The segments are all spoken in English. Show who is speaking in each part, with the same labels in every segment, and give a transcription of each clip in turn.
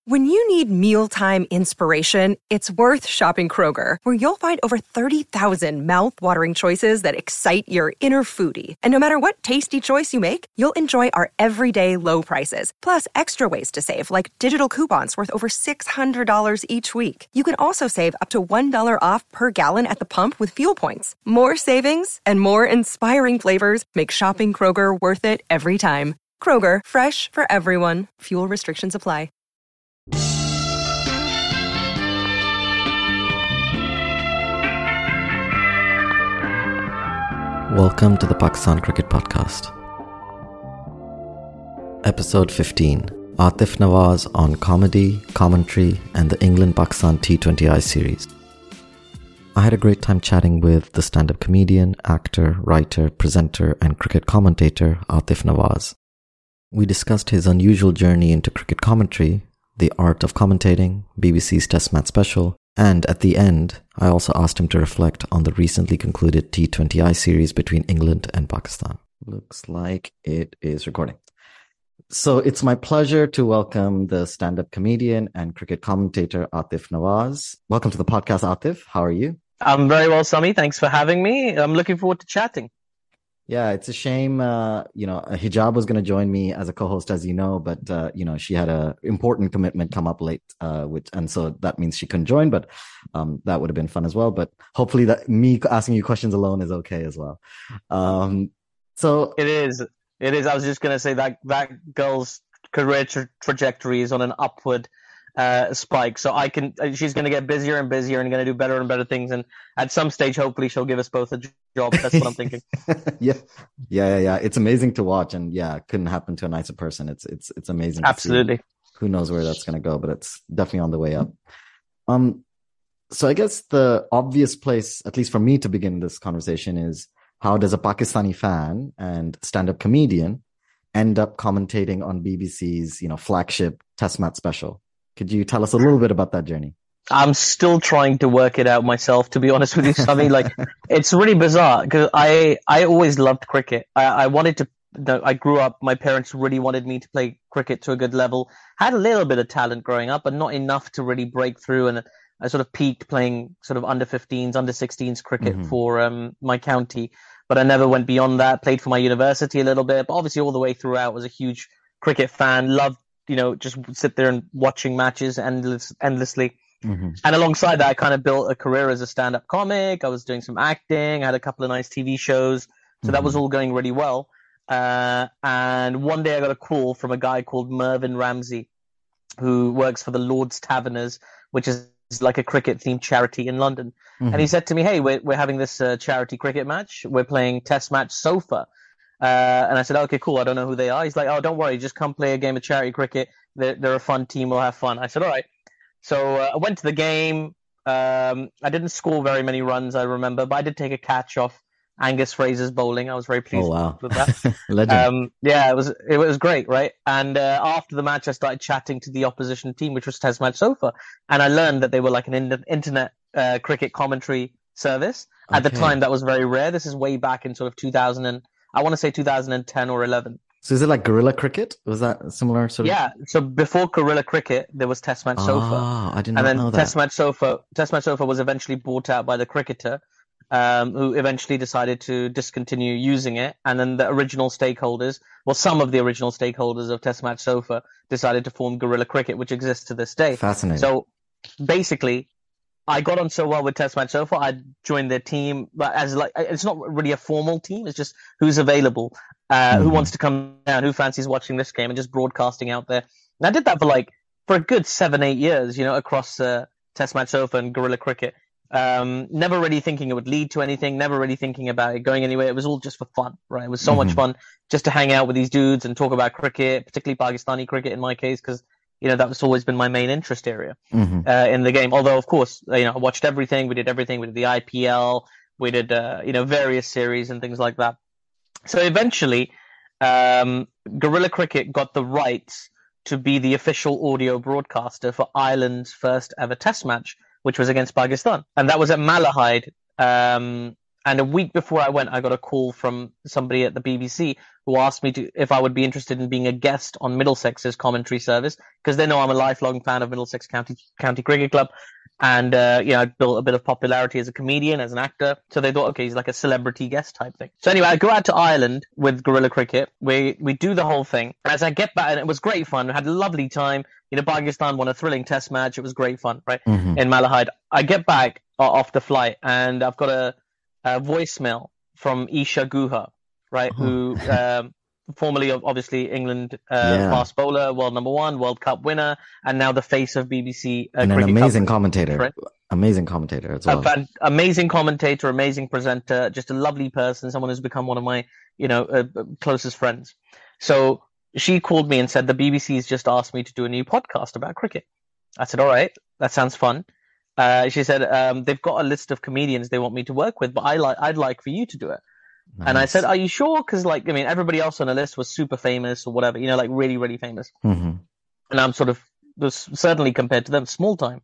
Speaker 1: When you need mealtime inspiration, it's worth shopping Kroger, where you'll find over 30,000 mouth-watering choices that excite your inner foodie. And no matter what tasty choice you make, you'll enjoy our everyday low prices, plus extra ways to save, like digital coupons worth over $600 each week. You can also save up to $1 off per gallon at the pump with fuel points. More savings and more inspiring flavors make shopping Kroger worth it every time. Kroger, fresh for everyone. Fuel restrictions apply.
Speaker 2: Welcome to the Pakistan Cricket Podcast. Episode 15, Atif Nawaz on comedy, commentary and the England-Pakistan T20I series. I had a great time chatting with the stand-up comedian, actor, writer, presenter and cricket commentator Atif Nawaz. We discussed his unusual journey into cricket commentary, the art of commentating, BBC's Test Match Special, and at the end, I also asked him to reflect on the recently concluded T20I series between England and Pakistan. Looks like it is recording. So it's my pleasure to welcome the stand-up comedian and cricket commentator Atif Nawaz. Welcome to the podcast, Atif. How are you?
Speaker 3: I'm very well, Sami. Thanks for having me. I'm looking forward to chatting.
Speaker 2: Yeah, it's a shame, Hijab was going to join me as a co-host, as you know, but, she had a important commitment come up late, and so that means she couldn't join, but, that would have been fun as well. But hopefully that me asking you questions alone is okay as well. So
Speaker 3: it is. I was just going to say that girl's career trajectory is on an upward spike. So she's going to get busier and busier and going to do better and better things. And at some stage, hopefully she'll give us both a job. That's what I'm thinking.
Speaker 2: Yeah. It's amazing to watch. And yeah, it couldn't happen to a nicer person. It's amazing.
Speaker 3: Absolutely.
Speaker 2: Who knows where that's going to go, but it's definitely on the way up. So I guess the obvious place, at least for me to begin this conversation, is how does a Pakistani fan and stand-up comedian end up commentating on BBC's, flagship Test Match Special? Could you tell us a little bit about that journey?
Speaker 3: I'm still trying to work it out myself, to be honest with you, Sami. It's really bizarre because I always loved cricket. I wanted to. I grew up. My parents really wanted me to play cricket to a good level. Had a little bit of talent growing up, but not enough to really break through. And I sort of peaked playing sort of under 15s, under 16s cricket for my county. But I never went beyond that. Played for my university a little bit, but obviously all the way throughout was a huge cricket fan. Loved, just sit there and watching matches endlessly. Mm-hmm. And alongside that, I kind of built a career as a stand-up comic. I was doing some acting. I had a couple of nice TV shows. So that was all going really well. And one day I got a call from a guy called Mervyn Ramsey, who works for the Lord's Taverners, which is like a cricket-themed charity in London. Mm-hmm. And he said to me, hey, we're having this charity cricket match. We're playing Test Match Sofa. And I said, okay, cool. I don't know who they are. He's like, oh, don't worry. Just come play a game of charity cricket. They're a fun team. We'll have fun. I said, all right. So I went to the game. I didn't score very many runs, I remember, but I did take a catch off Angus Fraser's bowling. I was very pleased with that.
Speaker 2: Legend.
Speaker 3: It was great, right? And after the match, I started chatting to the opposition team, which was Test Match Sofa. And I learned that they were like an internet cricket commentary service. Okay. At the time, that was very rare. This is way back in sort of 2010 or 11.
Speaker 2: So is it like Guerrilla Cricket? Was that similar sort of?
Speaker 3: Yeah. So before Guerrilla Cricket, there was Test Match Sofa.
Speaker 2: I did not know that.
Speaker 3: Test Match Sofa was eventually bought out by the cricketer, who eventually decided to discontinue using it. And then the original stakeholders, some of the original stakeholders of Test Match Sofa decided to form Guerrilla Cricket, which exists to this day.
Speaker 2: Fascinating.
Speaker 3: So basically, I got on so well with Test Match Sofa, I joined their team, but it's not really a formal team. It's just who's available, who wants to come down, who fancies watching this game, and just broadcasting out there. And I did that for a good 7-8 years, across Test Match Sofa and Guerrilla Cricket. Never really thinking it would lead to anything, never really thinking about it going anywhere. It was all just for fun, right? It was so much fun just to hang out with these dudes and talk about cricket, particularly Pakistani cricket in my case, because, that was always been my main interest area in the game. Although, of course, I watched everything. We did everything. We did the IPL. We did, various series and things like that. So eventually, Guerrilla Cricket got the rights to be the official audio broadcaster for Ireland's first ever test match, which was against Pakistan. And that was at Malahide And a week before I went, I got a call from somebody at the BBC who asked me if I would be interested in being a guest on Middlesex's commentary service, because they know I'm a lifelong fan of Middlesex County Cricket Club. And, I built a bit of popularity as a comedian, as an actor. So they thought, okay, he's like a celebrity guest type thing. So anyway, I go out to Ireland with Guerrilla Cricket. We do the whole thing. As I get back, and it was great fun. I had a lovely time. Pakistan won a thrilling test match. It was great fun, right? In Malahide. I get back off the flight, and I've got a voicemail from Isha Guha, right? Who, formerly obviously England fast bowler, world number 1, World Cup winner, and now the face of BBC.
Speaker 2: And an amazing commentator. Right? Amazing commentator as well.
Speaker 3: Amazing commentator, amazing presenter, just a lovely person, someone who's become one of my, closest friends. So she called me and said, the BBC's just asked me to do a new podcast about cricket. I said, all right, that sounds fun. She said, they've got a list of comedians they want me to work with, but I'd like for you to do it. Nice. And I said, are you sure? Because, everybody else on the list was super famous or whatever, really, really famous.
Speaker 2: Mm-hmm.
Speaker 3: And I'm was certainly compared to them, small time.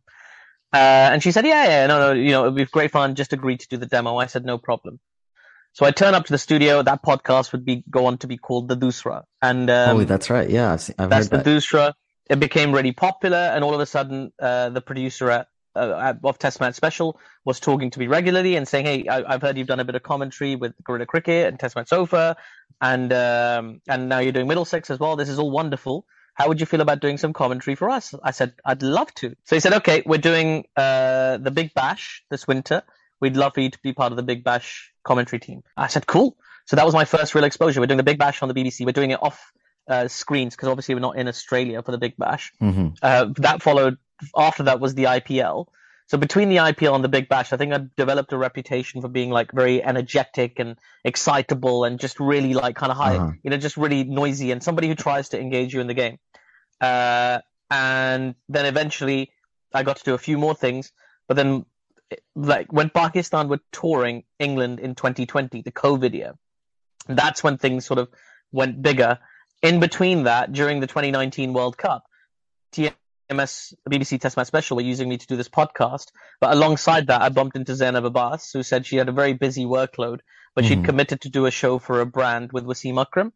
Speaker 3: And she said, no, it'd be great fun. Just agree to do the demo. I said, no problem. So I turn up to the studio. That podcast would go on to be called The Dusra. And
Speaker 2: that's right. Yeah, I've heard that.
Speaker 3: The Dusra. It became really popular, and all of a sudden, the producer of Test Match Special was talking to me regularly and saying, hey, I've heard you've done a bit of commentary with Guerrilla Cricket and Test Match Sofa, and now you're doing Middlesex as well. This is all wonderful. How would you feel about doing some commentary for us? I said, I'd love to. So he said, okay, we're doing the Big Bash this winter. We'd love for you to be part of the Big Bash commentary team. I said, cool. So that was my first real exposure. We're doing the Big Bash on the BBC. We're doing it off screens because obviously we're not in Australia for the Big Bash.
Speaker 2: Mm-hmm.
Speaker 3: That followed. After that was the IPL. So between the IPL and the Big Bash, I think I developed a reputation for being very energetic and excitable and just really kind of high, just really noisy and somebody who tries to engage you in the game. And then eventually I got to do a few more things. But then when Pakistan were touring England in 2020, the COVID year, that's when things sort of went bigger. In between that, during the 2019 World Cup, BBC Test Match Special were using me to do this podcast, but alongside that I bumped into Zainab Abbas, who said she had a very busy workload, but she'd committed to do a show for a brand with Wasim Akram.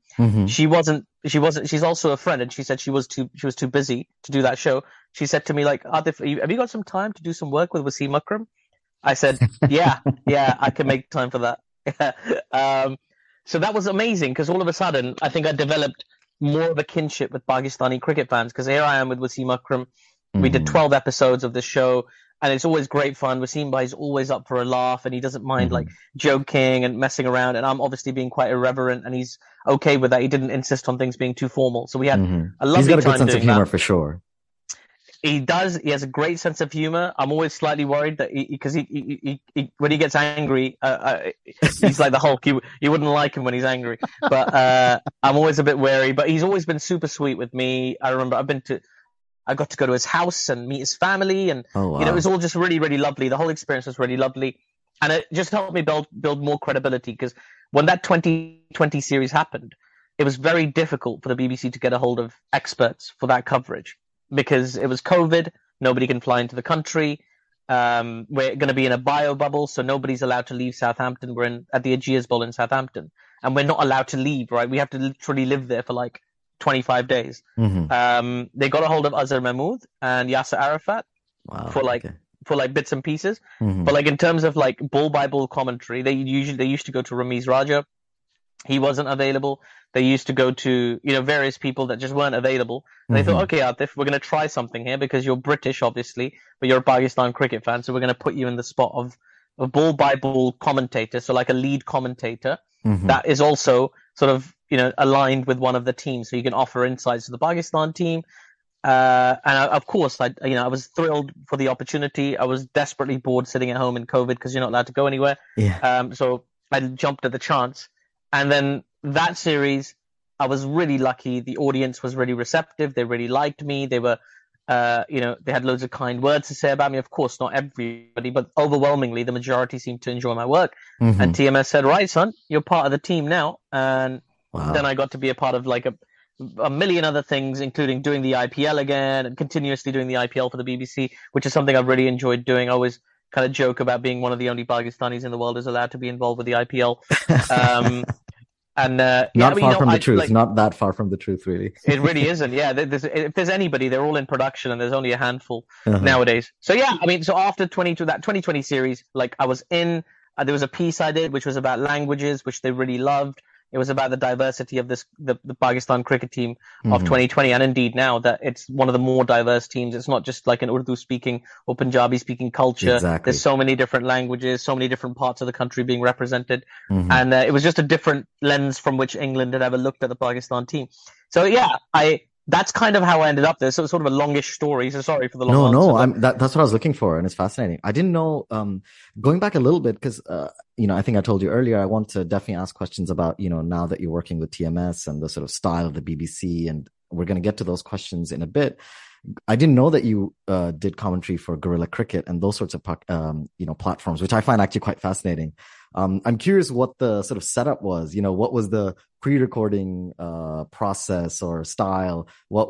Speaker 3: She's also a friend, and she said she was too busy to do that show. She said to me, Atif, have you got some time to do some work with Wasim Akram? I said, yeah, I can make time for that. So that was amazing, because all of a sudden I think I developed more of a kinship with Pakistani cricket fans, because here I am with Wasim Akram. We did 12 episodes of the show, and it's always great fun. Wasim Bhai is always up for a laugh, and he doesn't mind joking and messing around, and I'm obviously being quite irreverent, and he's okay with that. He didn't insist on things being too formal. So we had a lovely time doing that.
Speaker 2: He's got a good sense of humor for sure.
Speaker 3: He does. He has a great sense of humor. I'm always slightly worried that because he when he gets angry, he's like the Hulk. You wouldn't like him when he's angry. But I'm always a bit wary. But he's always been super sweet with me. I remember I got to go to his house and meet his family, and it was all just really, really lovely. The whole experience was really lovely, and it just helped me build more credibility. Because when that 2020 series happened, it was very difficult for the BBC to get a hold of experts for that coverage. Because it was COVID, nobody can fly into the country. We're going to be in a bio bubble, so nobody's allowed to leave Southampton. We're at the Ageas Bowl in Southampton, and we're not allowed to leave, right? We have to literally live there for 25 days. They got a hold of Azhar Mahmood and Yasser Arafat for bits and pieces. But in terms of ball by ball commentary, they used to go to Ramiz Raja. He wasn't available. They used to go to, various people that just weren't available. And they thought, okay, Atif, we're going to try something here because you're British, obviously, but you're a Pakistan cricket fan. So we're going to put you in the spot of a ball by ball commentator. So a lead commentator that is also sort of, aligned with one of the teams. So you can offer insights to the Pakistan team. Of course, I was thrilled for the opportunity. I was desperately bored sitting at home in COVID because you're not allowed to go anywhere.
Speaker 2: Yeah.
Speaker 3: So I jumped at the chance. And then that series, I was really lucky. The audience was really receptive. They really liked me. They were, they had loads of kind words to say about me. Of course, not everybody, but overwhelmingly, the majority seemed to enjoy my work. And TMS said, right, son, you're part of the team now. And then I got to be a part of a million other things, including doing the IPL again and continuously doing the IPL for the BBC, which is something I've really enjoyed doing. I always kind of joke about being one of the only Pakistanis in the world who's allowed to be involved with the IPL. And
Speaker 2: not far from the truth. Not that far from the truth, really.
Speaker 3: It really isn't. Yeah, if there's anybody, they're all in production, and there's only a handful nowadays. So yeah, I mean, so after that 2020 series, like I was in. There was a piece I did which was about languages, which they really loved. It was about the diversity of the Pakistan cricket team of 2020, and indeed now that it's one of the more diverse teams. It's not just like an Urdu speaking or Punjabi speaking culture.
Speaker 2: Exactly.
Speaker 3: There's so many different languages, so many different parts of the country being represented, and it was just a different lens from which England had ever looked at the Pakistan team. So yeah, that's kind of how I ended up there. So it's sort of a longish story. So sorry for the long answer.
Speaker 2: That's what I was looking for, and it's fascinating. I didn't know. Going back a little bit, because I think I told you earlier, I want to definitely ask questions about now that you're working with TMS and the sort of style of the BBC, and we're going to get to those questions in a bit. I didn't know that you did commentary for Guerrilla Cricket and those sorts of platforms, which I find actually quite fascinating. I'm curious what the sort of setup was. What was the pre-recording process or style?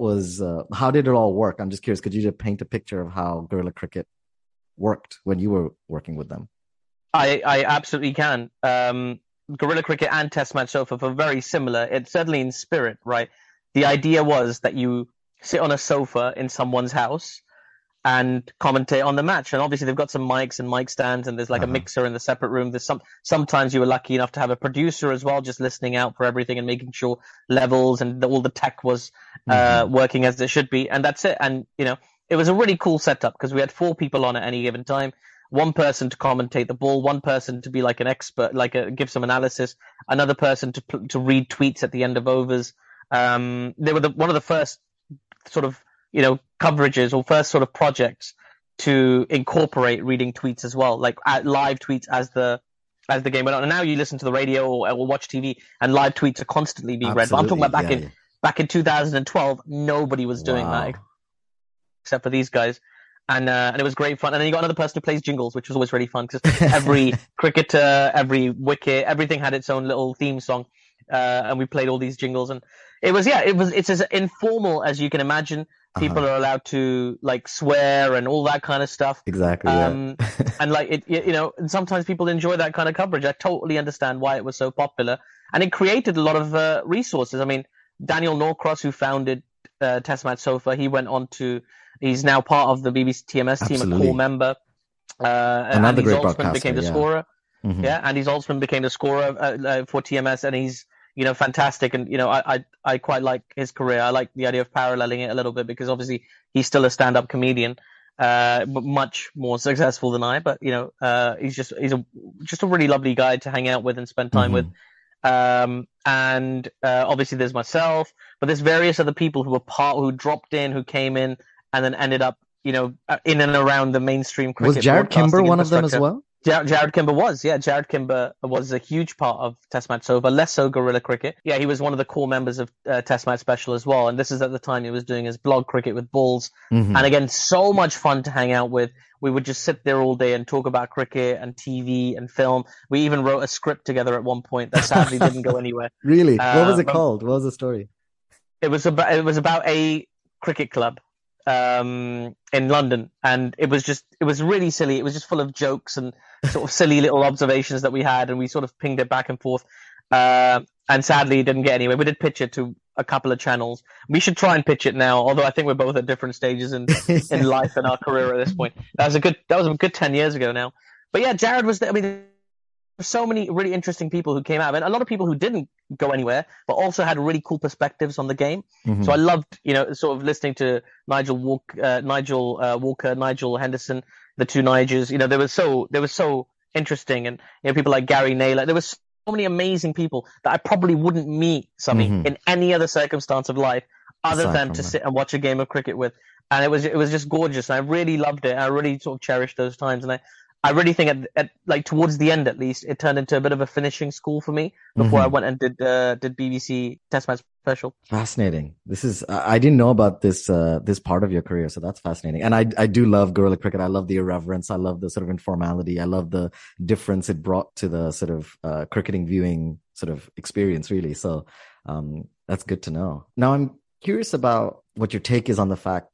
Speaker 2: How did it all work? I'm just curious. Could you just paint a picture of how Guerrilla Cricket worked when you were working with them?
Speaker 3: I absolutely can. Guerrilla Cricket and Test Match Sofa are very similar. It's certainly in spirit, right? The idea was that you sit on a sofa in someone's house and commentate on the match. And obviously they've got some mics and mic stands, and there's like a mixer in the separate room. There's sometimes you were lucky enough to have a producer as well, just listening out for everything and making sure levels and all the tech was working as it should be. And that's it. And, it was a really cool setup because we had 4 people on at any given time. One person to commentate the ball, one person to be like an expert, give some analysis, another person to read tweets at the end of overs. They were one of the first sort of, coverages or first sort of projects to incorporate reading tweets as well, like live tweets as the game went on. And now you listen to the radio or watch TV, and live tweets are constantly being read. But I'm talking about back in 2012, nobody was doing that except for these guys. And it was great fun. And then you got another person who plays jingles, which was always really fun because every cricketer, every wicket, everything had its own little theme song. And we played all these jingles, and it's as informal as you can imagine. People are allowed to like swear and all that kind of stuff.
Speaker 2: Exactly.
Speaker 3: And like and sometimes people enjoy that kind of coverage. I totally understand why it was so popular, and it created a lot of resources. I mean, Daniel Norcross, who founded Test Match Sofa, he's now part of the BBC TMS team, a core member.
Speaker 2: Another great broadcaster.
Speaker 3: Became the scorer. Andy Zaltzman became the scorer for TMS, and he's fantastic. And I quite like his career. I like the idea of paralleling it a little bit because obviously he's still a stand-up comedian, but much more successful than I. But he's just a really lovely guy to hang out with and spend time with. And obviously there's myself, but there's various other people who dropped in, who came in, and then ended up in and around the mainstream cricket.
Speaker 2: Was Jared Kimber one of them as well?
Speaker 3: Jared Kimber was, Jared Kimber was a huge part of Test Match Sofa, less so Guerrilla Cricket. Yeah, he was one of the core members of Test Match Special as well. And this is at the time he was doing his blog, Cricket with Balls. And again, so much fun to hang out with. We would just sit there all day and talk about cricket and TV and film. We even wrote a script together at one point that sadly didn't go anywhere.
Speaker 2: Really? What was it called? What was the story?
Speaker 3: It was about a cricket club in London, and it was really silly. It was just full of jokes and sort of silly little observations that we had, and we sort of pinged it back and forth, and sadly it didn't get anywhere. We did pitch it to a couple of channels. We should try and pitch it now, although I think we're both at different stages in life and our career at this point. That was a good 10 years ago now. But yeah, Jared was there. I mean, there were so many really interesting people who came out, and a lot of people who didn't go anywhere, but also had really cool perspectives on the game. So I loved, sort of listening to Nigel Walker, Nigel Henderson, the two Nigels. They were so interesting, and people like Gary Naylor. There was so many amazing people that I probably wouldn't meet, Sami, in any other circumstance of life other than to sit and watch a game of cricket with. And it was just gorgeous. And I really loved it. I really sort of cherished those times. And I really think at like towards the end, at least, it turned into a bit of a finishing school for me before I went and did BBC Test Match Special.
Speaker 2: Fascinating. I didn't know about this part of your career, so that's fascinating. And I do love Guerrilla Cricket. I love the irreverence. I love the sort of informality. I love the difference it brought to the sort of cricketing viewing sort of experience, really. So that's good to know. Now I'm curious about what your take is on the fact that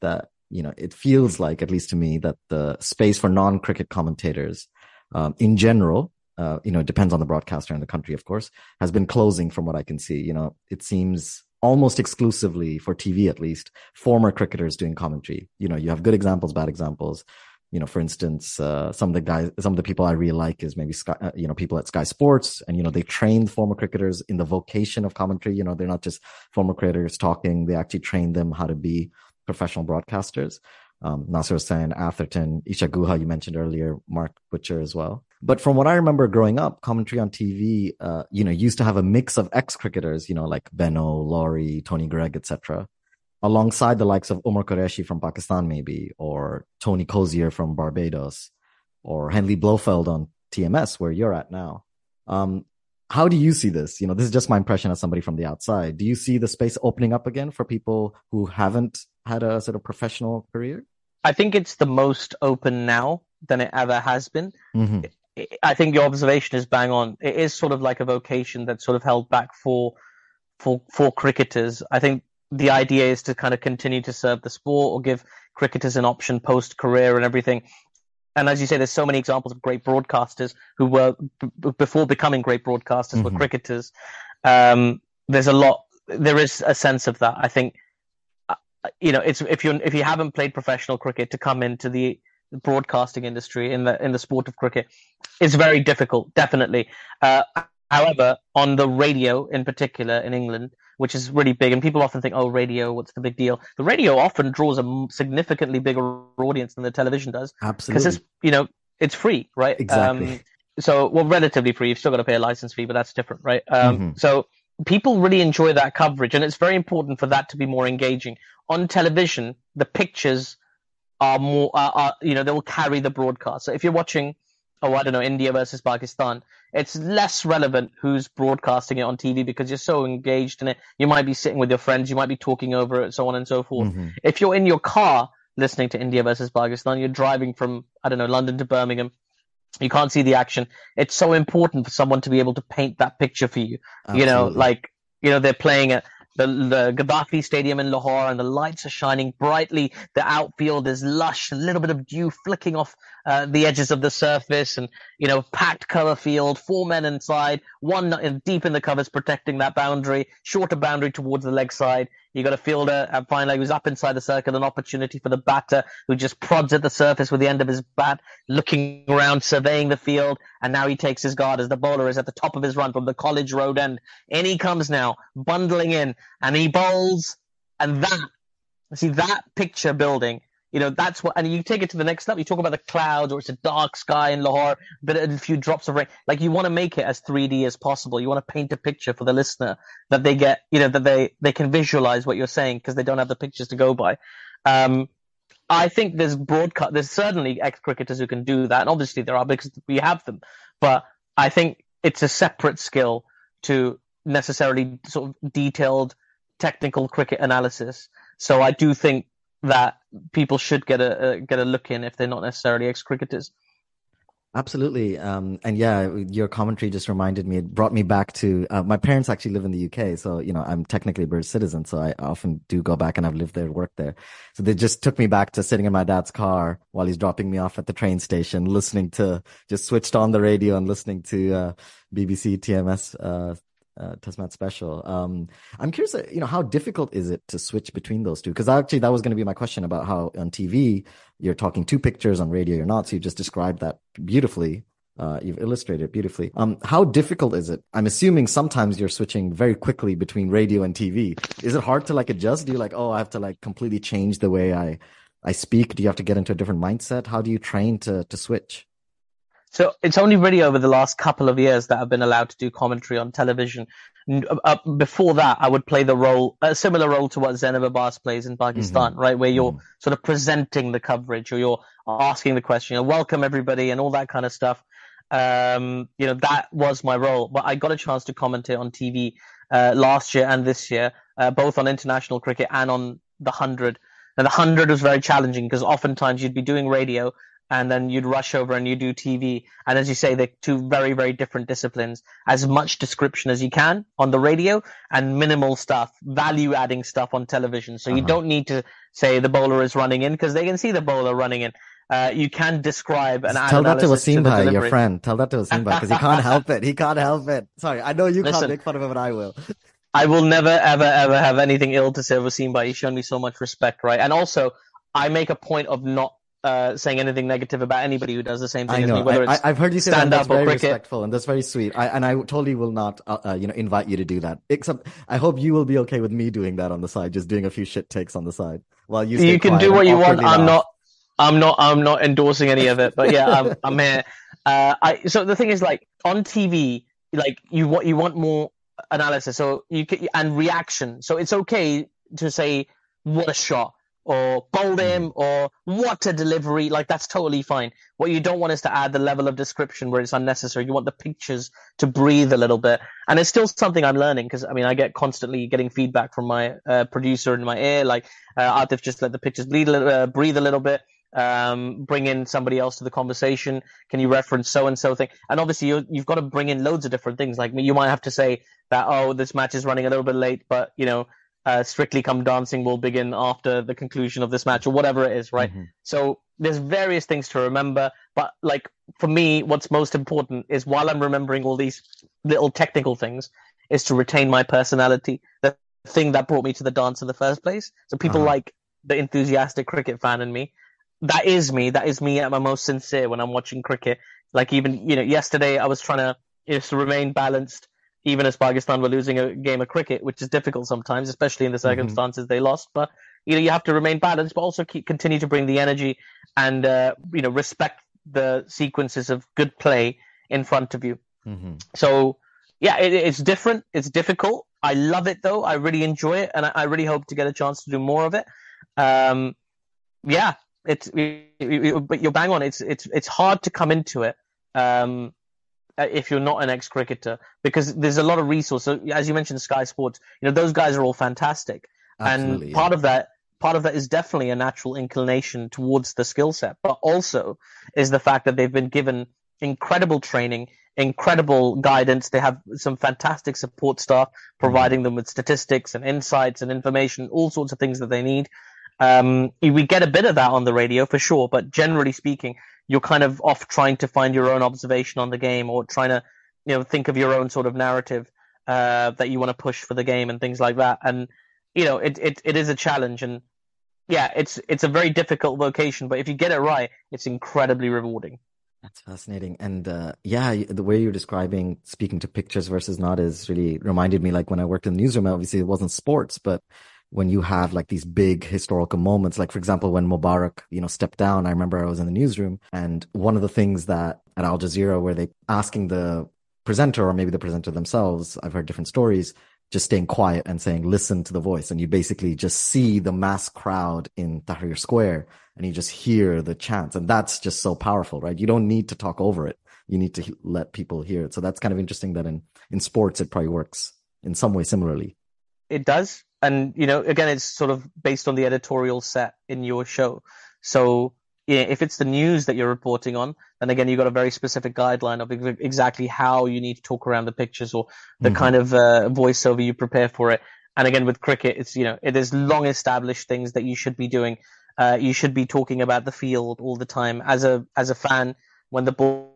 Speaker 2: it feels like, at least to me, that the space for non-cricket commentators, in general, it depends on the broadcaster and the country, of course, has been closing from what I can see. It seems almost exclusively, for TV at least, former cricketers doing commentary. You have good examples, bad examples. For instance, some of the people I really like is maybe Sky, people at Sky Sports, and they train former cricketers in the vocation of commentary. They're not just former cricketers talking; they actually train them how to be professional broadcasters. Nasser Hussain, Atherton, Isha Guha, you mentioned earlier, Mark Butcher as well. But from what I remember growing up, commentary on TV, used to have a mix of ex-cricketers, like Benno, Laurie, Tony Gregg, etc., alongside the likes of Umar Qureshi from Pakistan, maybe, or Tony Cozier from Barbados, or Henley Blofeld on TMS, where you're at now. How do you see this? This is just my impression as somebody from the outside. Do you see the space opening up again for people who haven't had a sort of professional career?
Speaker 3: I think it's the most open now than it ever has been.
Speaker 2: Mm-hmm.
Speaker 3: I think your observation is bang on. It is sort of like a vocation that's sort of held back for cricketers. I think the idea is to kind of continue to serve the sport or give cricketers an option post-career and everything. And as you say, there's so many examples of great broadcasters who were, before becoming great broadcasters, were cricketers. There is a sense of that. I think, it's if you haven't played professional cricket, to come into the broadcasting industry in the sport of cricket is very difficult, definitely. However, on the radio in particular in England, which is really big, and people often think, oh, radio, what's the big deal? The radio often draws a significantly bigger audience than the television does.
Speaker 2: Absolutely.
Speaker 3: Because it's free, right?
Speaker 2: Exactly.
Speaker 3: Relatively free. You've still got to pay a license fee, but that's different, right? So people really enjoy that coverage, and it's very important for that to be more engaging. On television, the pictures are more, they will carry the broadcast. So if you're watching, India versus Pakistan, it's less relevant who's broadcasting it on TV because you're so engaged in it. You might be sitting with your friends, you might be talking over it, so on and so forth. If you're in your car listening to India versus Pakistan, you're driving from, London to Birmingham, you can't see the action. It's so important for someone to be able to paint that picture for you.
Speaker 2: Absolutely.
Speaker 3: They're playing at the Gaddafi Stadium in Lahore, and the lights are shining brightly. The outfield is lush, a little bit of dew flicking off the edges of the surface, and packed cover field, 4 men inside, one deep in the covers protecting that boundary, shorter boundary towards the leg side. You got a fielder at fine leg who's up inside the circle, an opportunity for the batter who just prods at the surface with the end of his bat, looking around, surveying the field, and now he takes his guard as the bowler is at the top of his run from the College Road end. In he comes now, bundling in, and he bowls, and that picture building, that's what, and you take it to the next level. You talk about the clouds, or it's a dark sky in Lahore, but a few drops of rain. Like, you want to make it as 3D as possible. You want to paint a picture for the listener that they get, that they can visualize what you're saying because they don't have the pictures to go by. I think there's certainly ex-cricketers who can do that, and obviously there are because we have them. But I think it's a separate skill to necessarily sort of detailed technical cricket analysis. So I do think that people should get a look in if they're not necessarily ex-cricketers.
Speaker 2: Absolutely. And yeah, your commentary just reminded me, it brought me back to, my parents actually live in the UK. So, I'm technically a British citizen. So I often do go back, and I've lived there, worked there. So they just took me back to sitting in my dad's car while he's dropping me off at the train station, just switched on the radio and listening to, BBC TMS, Test Match Special. I'm curious, how difficult is it to switch between those two? Because actually, that was going to be my question about how on TV you're talking two pictures, on radio you're not. So you just described that beautifully. You've illustrated it beautifully. How difficult is it? I'm assuming sometimes you're switching very quickly between radio and TV. Is it hard to adjust? Do you I have to completely change the way I speak? Do you have to get into a different mindset? How do you train to switch?
Speaker 3: So it's only really over the last couple of years that I've been allowed to do commentary on television. Before that, I would play a similar role to what Zainab Abbas plays in Pakistan, right? Where you're sort of presenting the coverage, or you're asking the question, welcome everybody, and all that kind of stuff. That was my role. But I got a chance to commentate on TV last year and this year, both on international cricket and on the 100. And the 100 was very challenging because oftentimes you'd be doing radio, and then you'd rush over and you do TV. And as you say, they're two very, very different disciplines. As much description as you can on the radio and minimal stuff, value-adding stuff on television. So you don't need to say the bowler is running in because they can see the bowler running in. You can describe and add
Speaker 2: Tell that to
Speaker 3: analysis to
Speaker 2: Wasim
Speaker 3: the
Speaker 2: Bhai, your
Speaker 3: delivery.
Speaker 2: friend. Tell that to Wasim Bhai because he can't help it. He can't help it. Sorry, I know you can't
Speaker 3: Listen,
Speaker 2: make fun of him, but I will.
Speaker 3: I will never, ever, ever have anything ill to say of Wasim Bhai. He's shown me so much respect, right? And also, I make a point of not saying anything negative about anybody who does the same thing
Speaker 2: I
Speaker 3: as
Speaker 2: know.
Speaker 3: me, whether it's
Speaker 2: I've heard you say that.
Speaker 3: stand
Speaker 2: That's
Speaker 3: up or
Speaker 2: very
Speaker 3: cricket.
Speaker 2: respectful, and that's very sweet. I totally will not, invite you to do that. Except, I hope you will be okay with me doing that on the side, just doing a few shit takes on the side while you.
Speaker 3: You can do what you want.
Speaker 2: Laugh.
Speaker 3: I'm not endorsing any of it. But yeah, I'm here. So the thing is, like on TV, like you want more analysis, so and reaction. So it's okay to say what a shot or bowled him or what a delivery. Like that's totally fine. What you don't want is to add the level of description where it's unnecessary. You want the pictures to breathe a little bit, and it's still something I'm learning because I mean I get constantly getting feedback from my producer in my ear, like Atif, just let the pictures breathe a little bit. Bring in somebody else to the conversation. Can you reference so and so thing? And obviously you've got to bring in loads of different things. Like you might have to say that, oh, this match is running a little bit late, but Strictly Come Dancing will begin after the conclusion of this match or whatever it is, right? So there's various things to remember, but like for me, what's most important is while I'm remembering all these little technical things is to retain my personality, the thing that brought me to the dance in the first place. So people like the enthusiastic cricket fan in me. That is me. That is me at my most sincere when I'm watching cricket. Like even, yesterday I was trying to remain balanced, even as Pakistan were losing a game of cricket, which is difficult sometimes, especially in the circumstances they lost. But, you have to remain balanced, but also continue to bring the energy and, respect the sequences of good play in front of you. So, yeah, it's different. It's difficult. I love it, though. I really enjoy it, and I really hope to get a chance to do more of it. Yeah. But you're bang on. It's hard to come into it if you're not an ex-cricketer because there's a lot of resources. So, as you mentioned, Sky Sports. Those guys are all fantastic,
Speaker 2: Absolutely,
Speaker 3: and part of that is definitely a natural inclination towards the skill set, but also is the fact that they've been given incredible training, incredible guidance. They have some fantastic support staff providing them with statistics and insights and information, all sorts of things that they need. We get a bit of that on the radio for sure, but generally speaking, you're kind of off trying to find your own observation on the game or trying to, think of your own sort of narrative, that you want to push for the game and things like that. And, it is a challenge and yeah, it's a very difficult vocation, but if you get it right, it's incredibly rewarding.
Speaker 2: That's fascinating. And the way you're describing speaking to pictures versus not is really reminded me like when I worked in the newsroom, obviously it wasn't sports, but when you have like these big historical moments, like for example, when Mubarak, stepped down, I remember I was in the newsroom and one of the things that at Al Jazeera where they asking the presenter or maybe the presenter themselves, I've heard different stories, just staying quiet and saying, listen to the voice. And you basically just see the mass crowd in Tahrir Square and you just hear the chants. And that's just so powerful, right? You don't need to talk over it. You need to let people hear it. So that's kind of interesting that in sports, it probably works in some way similarly.
Speaker 3: It does. And, again, it's sort of based on the editorial set in your show. So if it's the news that you're reporting on, then again, you've got a very specific guideline of exactly how you need to talk around the pictures or the kind of voiceover you prepare for it. And again, with cricket, it's, it is long established things that you should be doing. You should be talking about the field all the time. As a fan, when the ball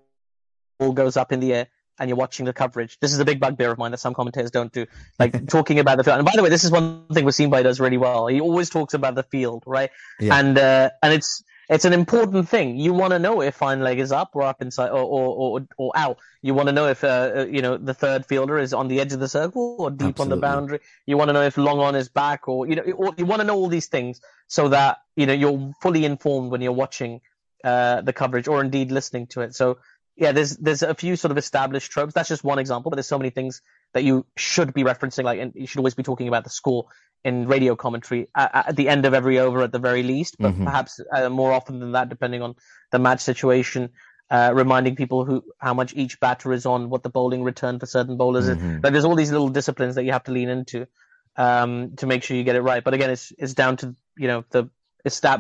Speaker 3: goes up in the air, and you're watching the coverage. This is a big bugbear of mine that some commentators don't do. Like talking about the field. And by the way, this is one thing Wasim Bhai does really well. He always talks about the field, right? Yeah. And it's an important thing. You want to know if fine leg is up or up inside or out. You want to know if the third fielder is on the edge of the circle or deep on the boundary. You want to know if long on is back or you want to know all these things so that you're fully informed when you're watching the coverage or indeed listening to it. So yeah, there's a few sort of established tropes. That's just one example, but there's so many things that you should be referencing, and you should always be talking about the score in radio commentary at the end of every over at the very least, but perhaps more often than that, depending on the match situation, reminding people how much each batter is on, what the bowling return for certain bowlers is. Like there's all these little disciplines that you have to lean into to make sure you get it right. But again, it's down to the established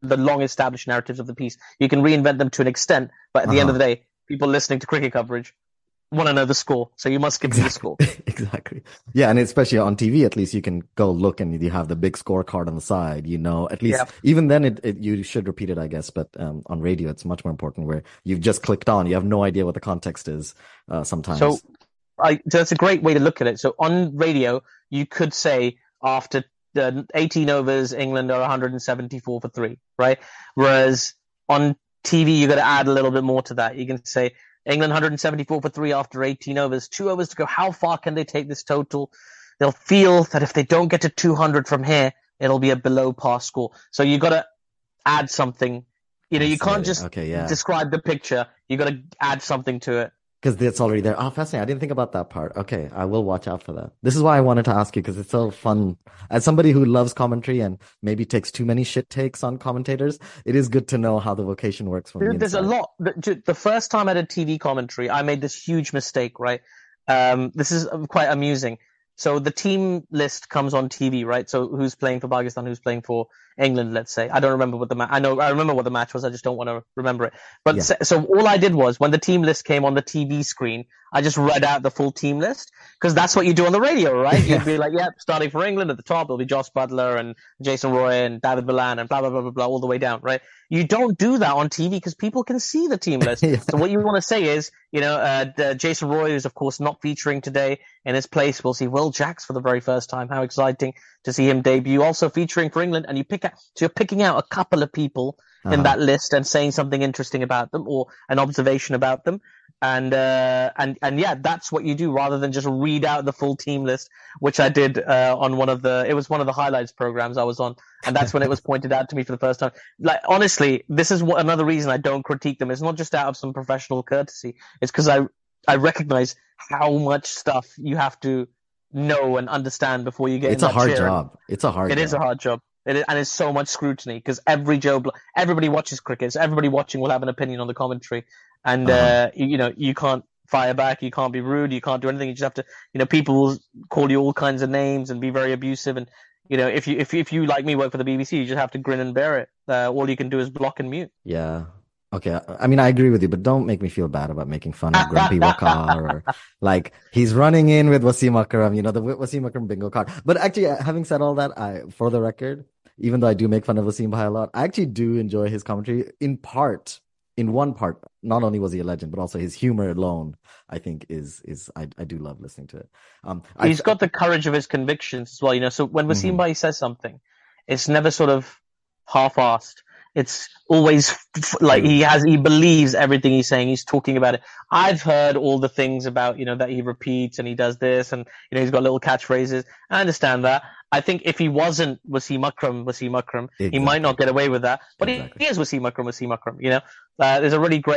Speaker 3: the long established narratives of the piece. You can reinvent them to an extent, but at the end of the day, people listening to cricket coverage want to know the score, so you must give them the score.
Speaker 2: Exactly. Yeah, and especially on TV, at least you can go look and you have the big scorecard on the side, at least even then you should repeat it, I guess. But on radio, it's much more important where you've just clicked on. You have no idea what the context is sometimes.
Speaker 3: So that's a great way to look at it. So on radio, you could say after the 18 overs, England are 174 for 3, right? Whereas on TV, you got to add a little bit more to that. You can say England 174 for 3 after 18 overs, 2 overs to go. How far can they take this total? They'll feel that if they don't get to 200 from here, it'll be a below par score. So you got to add something. You can't just describe the picture. You got to add something to it.
Speaker 2: Because it's already there. Oh, fascinating. I didn't think about that part. Okay, I will watch out for that. This is why I wanted to ask you, because it's so fun. As somebody who loves commentary and maybe takes too many shit takes on commentators, it is good to know how the vocation works from the inside.
Speaker 3: There's a lot. The first time I did TV commentary, I made this huge mistake, right? This is quite amusing. So the team list comes on TV, right? So who's playing for Pakistan, who's playing for England, let's say. I don't remember what the match. I remember what the match was. I just don't want to remember it. But so all I did was when the team list came on the TV screen, I just read out the full team list because that's what you do on the radio, right? You'd be like, starting for England at the top, it'll be Jos Buttler and Jason Roy and David Malan and blah, blah, blah, blah, blah, all the way down, right? You don't do that on TV because people can see the team list. So what you want to say is, Jason Roy is, of course, not featuring today. In his place, we'll see Will Jacks for the very first time. How exciting to see him debut. Also featuring for England. And you're picking out a couple of people in that list and saying something interesting about them or an observation about them. And that's what you do rather than just read out the full team list, which I did on it was one of the highlights programs I was on. And that's when it was pointed out to me for the first time. Like, honestly, this is another reason I don't critique them. It's not just out of some professional courtesy. It's because I recognize how much stuff you have to know and understand before you get in that chair.
Speaker 2: It's a hard job.
Speaker 3: It is a hard job. And it's so much scrutiny because everybody watches cricket. So everybody watching will have an opinion on the commentary. And, you can't fire back. You can't be rude. You can't do anything. You just have to, people will call you all kinds of names and be very abusive. And, if you like me work for the BBC, you just have to grin and bear it. All you can do is block and mute.
Speaker 2: Yeah. Okay. I mean, I agree with you, but don't make me feel bad about making fun of Grumpy Waqar or like he's running in with Wasim Akram, the Wasim Akram bingo card. But actually, having said all that, for the record, even though I do make fun of Wasim Bhai a lot, I actually do enjoy his commentary in one part. Not only was he a legend, but also his humor alone, I think I do love listening to it.
Speaker 3: He's got the courage of his convictions as well, So when Wasim Bhai says something, it's never sort of half-assed. It's always like he believes everything he's saying. He's talking about it. I've heard all the things about, that he repeats and he does this and, he's got little catchphrases. I understand that. I think if he wasn't Wasim Akram, exactly. He might not get away with that. But he is Wasim Akram, There's a really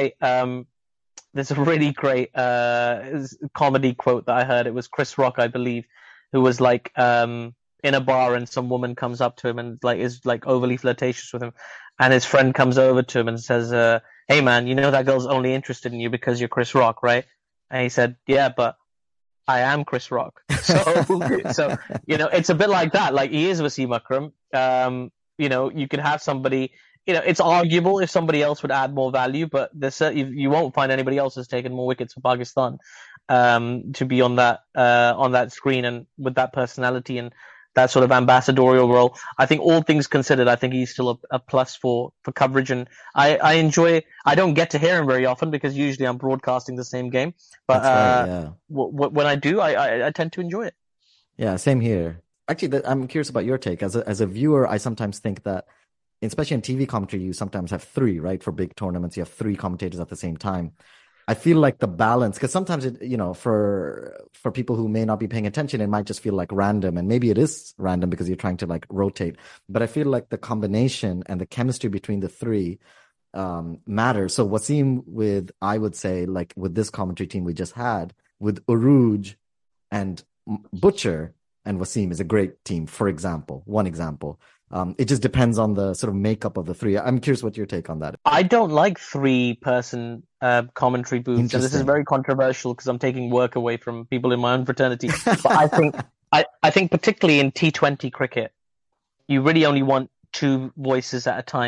Speaker 3: great comedy quote that I heard. It was Chris Rock, I believe, who was like, in a bar and some woman comes up to him and is overly flirtatious with him. And his friend comes over to him and says, hey man, that girl's only interested in you because you're Chris Rock, right? And he said, yeah, but I am Chris Rock. So it's a bit like that. Like he is Wasim Akram. You could have somebody, it's arguable if somebody else would add more value, but you won't find anybody else has taken more wickets for Pakistan, to be on that screen and with that personality and that sort of ambassadorial role. I think all things considered, I think he's still a plus for coverage. And I enjoy, I don't get to hear him very often because usually I'm broadcasting the same game. But when I do, I tend to enjoy it.
Speaker 2: Yeah, same here. Actually, I'm curious about your take. As a viewer, I sometimes think that, especially in TV commentary, you sometimes have 3, right? For big tournaments, you have 3 commentators at the same time. I feel like the balance, because sometimes for people who may not be paying attention, it might just feel like random, and maybe it is random because you're trying to rotate. But I feel like the combination and the chemistry between the 3 matters. So Wasim I would say, with this commentary team we just had, with Uruj and Butcher and Wasim is a great team. For example, one example. It just depends on the sort of makeup of the 3. I'm curious what your take on that.
Speaker 3: I don't like 3-person commentary booths, and this is very controversial because I'm taking work away from people in my own fraternity. But I think particularly in T20 cricket, you really only want 2 voices at a time.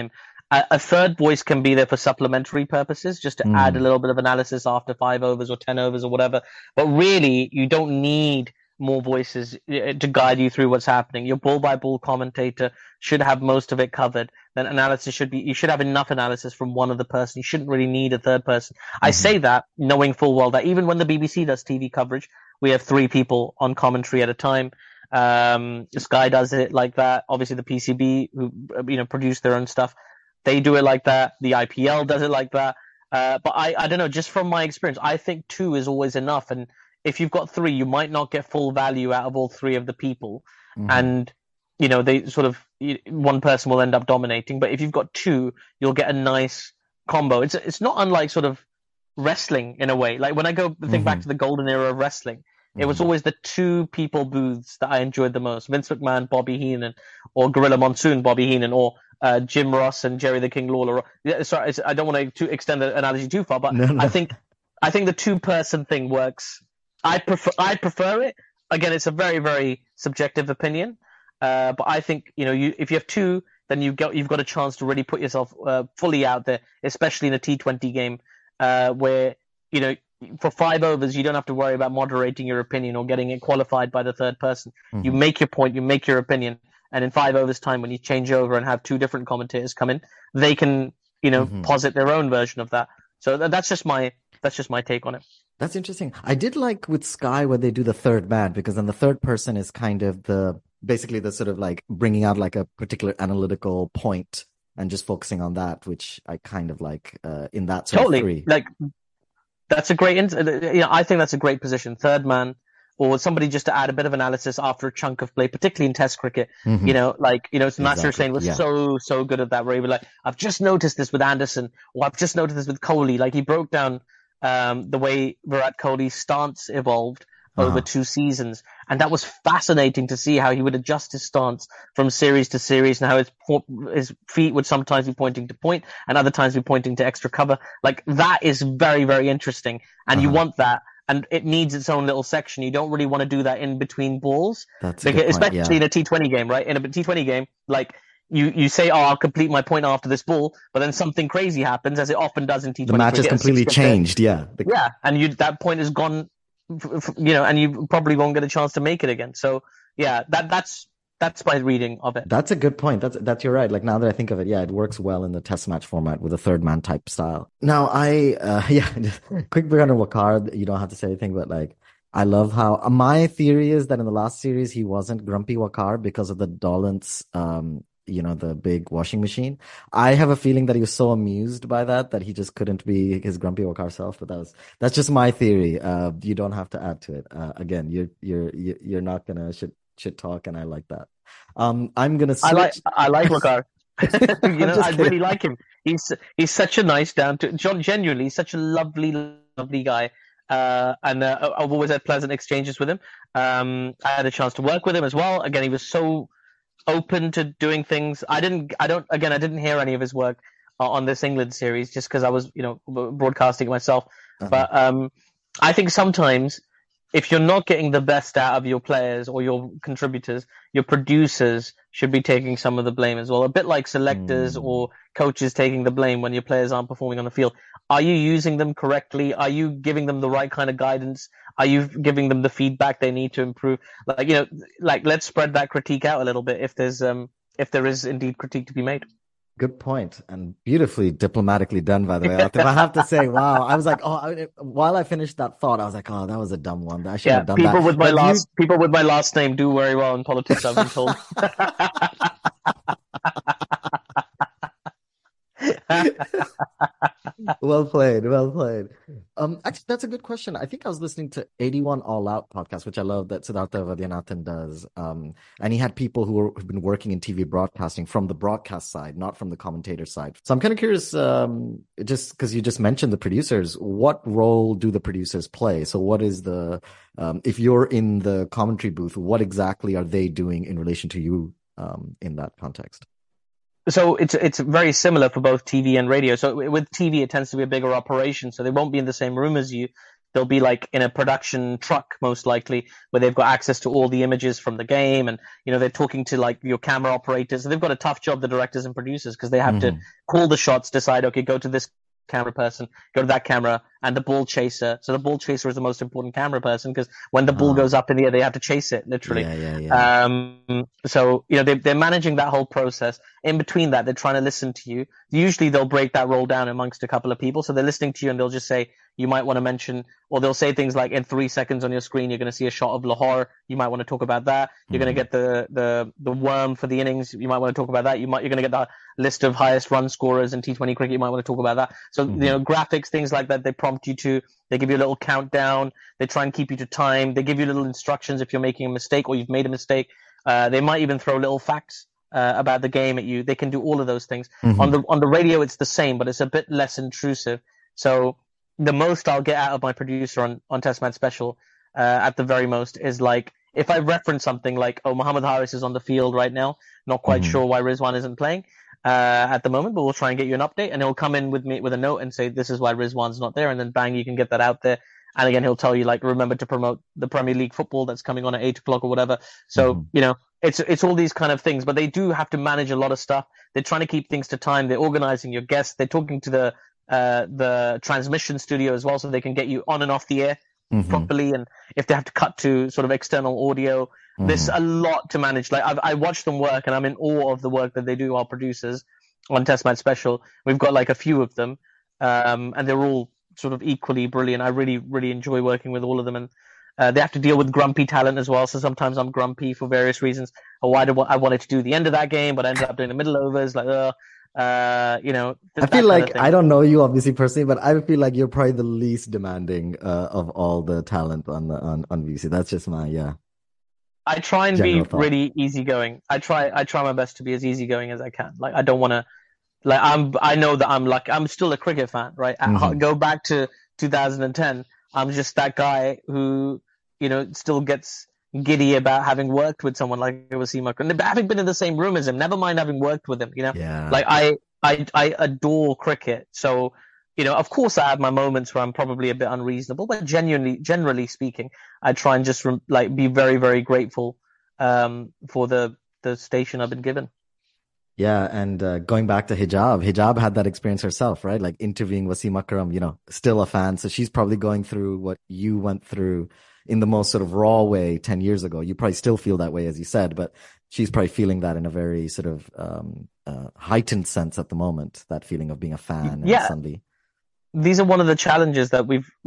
Speaker 3: A third voice can be there for supplementary purposes, just to add a little bit of analysis after 5 overs or 10 overs or whatever. But really, you don't need more voices to guide you through what's happening. Your ball by ball commentator should have most of it covered. Then analysis you should have enough analysis from one other person. You shouldn't really need a third person. I say that knowing full well that even when the BBC does TV coverage, we have 3 people on commentary at a time. Sky does it like that. Obviously the PCB, who, produce their own stuff, they do it like that. The IPL does it like that. But I don't know, just from my experience, I think 2 is always enough. And if you've got 3, you might not get full value out of all 3 of the people. And, they sort of, one person will end up dominating. But if you've got 2, you'll get a nice combo. It's not unlike sort of wrestling in a way. Like when I go think back to the golden era of wrestling, it was always the 2 people booths that I enjoyed the most. Vince McMahon, Bobby Heenan, or Gorilla Monsoon, Bobby Heenan, or Jim Ross and Jerry the King Lawler. Sorry, I don't want to extend the analogy too far, but no. I think the 2-person thing works. I prefer it. Again, it's a very, very subjective opinion. But I think, if you have 2, then you've got a chance to really put yourself fully out there, especially in a T20 game, where, for 5 overs, you don't have to worry about moderating your opinion or getting it qualified by the third person. You make your point, you make your opinion. And in 5 overs time, when you change over and have 2 different commentators come in, they can, posit their own version of that. So that's just my take on it.
Speaker 2: That's interesting. I did like with Sky where they do the third man, because then the third person is kind of basically the sort of like bringing out like a particular analytical point and just focusing on that, which I kind of like in that sort of 3.
Speaker 3: Like that's a great, I think that's a great position. Third man, or somebody just to add a bit of analysis after a chunk of play, particularly in Test cricket. Nasser Hussain was so good at that, where he was like, I've just noticed this with Anderson, or I've just noticed this with Kohli. Like he broke down the way Virat Kohli's stance evolved over 2 seasons. And that was fascinating to see how he would adjust his stance from series to series, and how his feet would sometimes be pointing to point and other times be pointing to extra cover. Like that is very, very interesting. And you want that. And it needs its own little section. You don't really want to do that in between balls, especially in a T20 game, right? In a T20 game, like you say, I'll complete my point after this ball, but then something crazy happens, as it often does in T20.
Speaker 2: The match is completely changed,
Speaker 3: and that point is gone, and you probably won't get a chance to make it again. So yeah, that's my reading of it.
Speaker 2: That's a good point. That's you're right. Like now that I think of it, it works well in the Test match format with a third man type style. Now just quick bit on Waqar. You don't have to say anything, but like I love how my theory is that in the last series he wasn't grumpy Waqar because of the Dolan's the big washing machine. I have a feeling that he was so amused by that he just couldn't be his grumpy Waqar self. But that's just my theory. You don't have to add to it. Again, you're not gonna shit talk, and I like that. I'm gonna switch.
Speaker 3: I like Waqar. I really like him. He's such a nice genuinely such a lovely guy. And I've always had pleasant exchanges with him. I had a chance to work with him as well. Again, he was so open to doing things. I didn't hear any of his work on this England series just because I was, broadcasting it myself. But I think sometimes if you're not getting the best out of your players or your contributors, your producers should be taking some of the blame as well. A bit like selectors or coaches taking the blame when your players aren't performing on the field. Are you using them correctly? Are you giving them the right kind of guidance? Are you giving them the feedback they need to improve? Let's spread that critique out a little bit if there is indeed critique to be made.
Speaker 2: Good point, and beautifully diplomatically done, by the way. I have to say, wow. I was like, while I finished that thought, I was like, that was a dumb one. I should have done
Speaker 3: people
Speaker 2: that.
Speaker 3: People with my last name do very well in politics, I've been told.
Speaker 2: Well played. Actually, that's a good question. I think I was listening to 81 All Out podcast, which I love, that Siddhartha Vaidyanathan does. And he had people who've been working in TV broadcasting from the broadcast side, not from the commentator side. So I'm kind of curious, just because you just mentioned the producers, what role do the producers play? So what is if you're in the commentary booth, what exactly are they doing in relation to you in that context?
Speaker 3: So it's very similar for both TV and radio. So with TV, it tends to be a bigger operation, so they won't be in the same room as you. they'll be like in a production truck, most likely, where they've got access to all the images from the game, and they're talking to like your camera operators. So they've got a tough job, the directors and producers, because they have to call the shots, decide, okay, go to this camera person, go to that camera, and the ball chaser. So the ball chaser is the most important camera person, because when the ball goes up in the air, they have to chase it, literally. So they're managing that whole process. In between that, they're trying to listen to you. Usually they'll break that role down amongst a couple of people. So they're listening to you, and they'll just say, you might want to mention, or they'll say things like, in 3 seconds on your screen, you're going to see a shot of Lahore. You might want to talk about that. You're going to get the worm for the innings. You might want to talk about that. You're going to get the list of highest run scorers in T20 cricket. You might want to talk about that. So, graphics, things like that, they prompt you to. They give you a little countdown. They try and keep you to time. They give you little instructions if you're making a mistake or you've made a mistake. They might even throw little facts about the game at you. They can do all of those things. On the radio, it's the same, but it's a bit less intrusive. So the most I'll get out of my producer on Test Match Special, at the very most, is like, if I reference something like, Mohammad Haris is on the field right now, not quite sure why Rizwan isn't playing at the moment, but we'll try and get you an update, and he'll come in with me with a note and say, this is why Rizwan's not there, and then bang, you can get that out there. And again, he'll tell you, like, remember to promote the Premier League football that's coming on at 8 o'clock or whatever. So, it's all these kind of things, but they do have to manage a lot of stuff. They're trying to keep things to time. They're organizing your guests. They're talking to the transmission studio as well, so they can get you on and off the air properly. And if they have to cut to sort of external audio, there's a lot to manage. Like, I watch them work, and I'm in awe of the work that they do, our producers on Test Match Special. We've got like a few of them, and they're all sort of equally brilliant. I really, really enjoy working with all of them, and they have to deal with grumpy talent as well. So sometimes I'm grumpy for various reasons. I wanted to do the end of that game, but I ended up doing the middle overs. Like, I
Speaker 2: feel like, I don't know you obviously personally, but I feel like you're probably the least demanding of all the talent on VC. That's just my
Speaker 3: I try and be really easygoing. I try my best to be as easygoing as I can. Like, I don't want to. Like, I know that I'm still a cricket fan, right? Go back to 2010. I'm just that guy who, still gets giddy about having worked with someone like Wasim Akram, having been in the same room as him. Never mind having worked with him. Like, I adore cricket. So, of course, I have my moments where I'm probably a bit unreasonable, but generally speaking, I try and just be very, very grateful for the station I've been given.
Speaker 2: Yeah, and going back to Hijab had that experience herself, right? Like, interviewing Wasim Akram, still a fan. So she's probably going through what you went through in the most sort of raw way 10 years ago. You probably still feel that way, as you said, but she's probably feeling that in a very sort of heightened sense at the moment, that feeling of being a fan.
Speaker 3: Yeah.
Speaker 2: Suddenly.
Speaker 3: These are one of the challenges that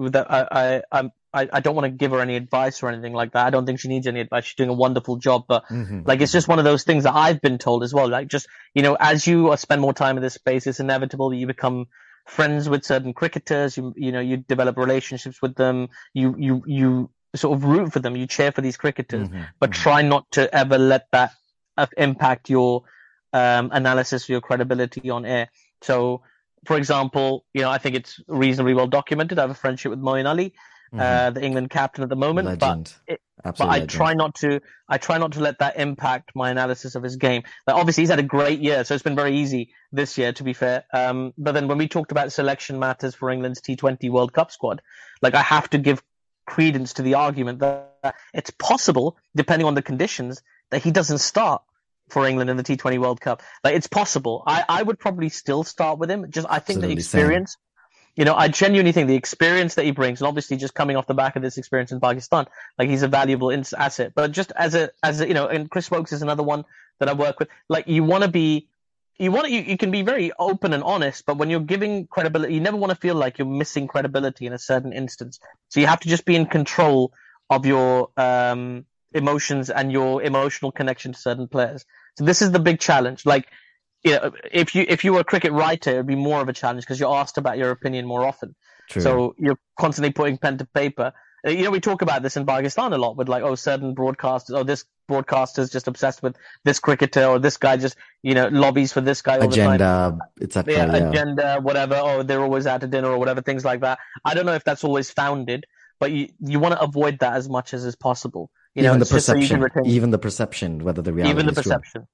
Speaker 3: I don't want to give her any advice or anything like that. I don't think she needs any advice. She's doing a wonderful job, but it's just one of those things that I've been told as well. Like, just, as you spend more time in this space, it's inevitable that you become friends with certain cricketers. You develop relationships with them. You sort of root for them. You cheer for these cricketers, but try not to ever let that impact your analysis or your credibility on air. So, for example, I think it's reasonably well documented. I have a friendship with Moeen Ali, the England captain at the moment.
Speaker 2: Legend.
Speaker 3: But I try not to let that impact my analysis of his game. Like, obviously, he's had a great year, so it's been very easy this year, to be fair. But then when we talked about selection matters for England's T20 World Cup squad, like, I have to give credence to the argument that it's possible, depending on the conditions, that he doesn't start for England in the T20 World Cup. Like, it's possible. I would probably still start with him. I think the experience, I genuinely think the experience that he brings, and obviously just coming off the back of this experience in Pakistan, like, he's a valuable asset. But just as a, and Chris Wokes is another one that I work with. Like, you can be very open and honest, but when you're giving credibility, you never want to feel like you're missing credibility in a certain instance. So you have to just be in control of your emotions and your emotional connection to certain players. So this is the big challenge. Like, if you were a cricket writer, it'd be more of a challenge because you're asked about your opinion more often.
Speaker 2: True.
Speaker 3: So you're constantly putting pen to paper. We talk about this in Pakistan a lot with, like, certain broadcasters, this broadcaster's just obsessed with this cricketer, or this guy just, lobbies for this guy all the time.
Speaker 2: Agenda,
Speaker 3: agenda, whatever. Oh, they're always out to dinner or whatever, things like that. I don't know if that's always founded, but you want to avoid that as much as is possible.
Speaker 2: Even the perception, whether the reality
Speaker 3: even the
Speaker 2: is
Speaker 3: perception.
Speaker 2: true.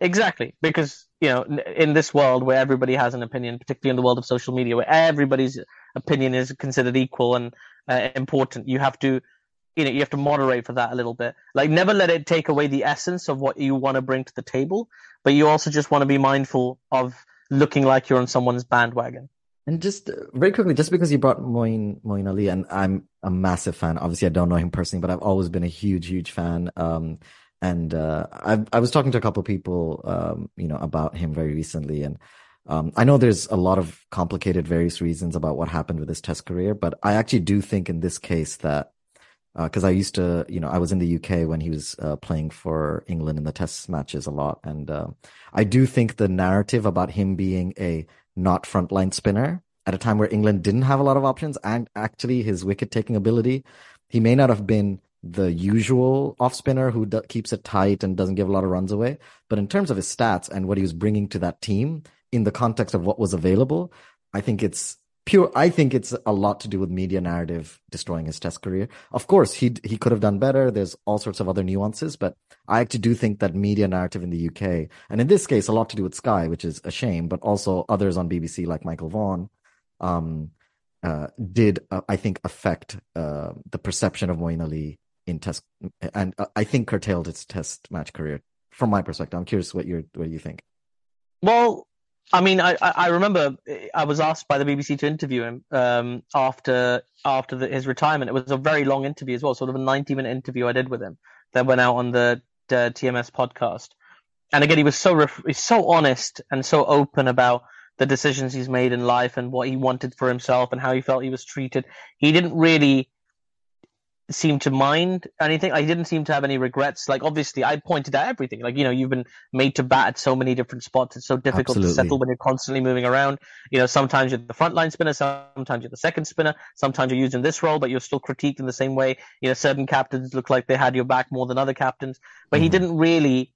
Speaker 3: Exactly, because in this world where everybody has an opinion, particularly in the world of social media, where everybody's opinion is considered equal and important, you have to moderate for that a little bit. Like, never let it take away the essence of what you want to bring to the table, but you also just want to be mindful of looking like you're on someone's bandwagon.
Speaker 2: And just very quickly, just because you brought Moeen Ali, and I'm a massive fan. Obviously, I don't know him personally, but I've always been a huge fan. I was talking to a couple of people, about him very recently, and I know there's a lot of complicated various reasons about what happened with his Test career, but I actually do think in this case that because I used to, I was in the UK when he was playing for England in the Test matches a lot, and I do think the narrative about him being a not frontline spinner at a time where England didn't have a lot of options, and actually his wicket taking ability, he may not have been the usual off spinner who keeps it tight and doesn't give a lot of runs away. But in terms of his stats and what he was bringing to that team in the context of what was available, I think it's a lot to do with media narrative destroying his Test career. Of course, he could have done better. There's all sorts of other nuances, but I actually do think that media narrative in the UK, and in this case, a lot to do with Sky, which is a shame, but also others on BBC like Michael Vaughan, did I think affect the perception of Moeen Ali in Test, and I think curtailed its Test match career. From my perspective, I'm curious what you think.
Speaker 3: Well, I mean, I remember I was asked by the BBC to interview him after his retirement. It was a very long interview as well, sort of a 90-minute interview I did with him that went out on the TMS podcast. And again, he was he's so honest and so open about the decisions he's made in life and what he wanted for himself and how he felt he was treated. He didn't really seem to mind anything. He didn't seem to have any regrets. Like, obviously, I pointed out everything. Like, you've been made to bat at so many different spots. It's so difficult to settle when you're constantly moving around. Sometimes you're the frontline spinner, sometimes you're the second spinner, sometimes you're used in this role, but you're still critiqued in the same way. Certain captains look like they had your back more than other captains. But he didn't really,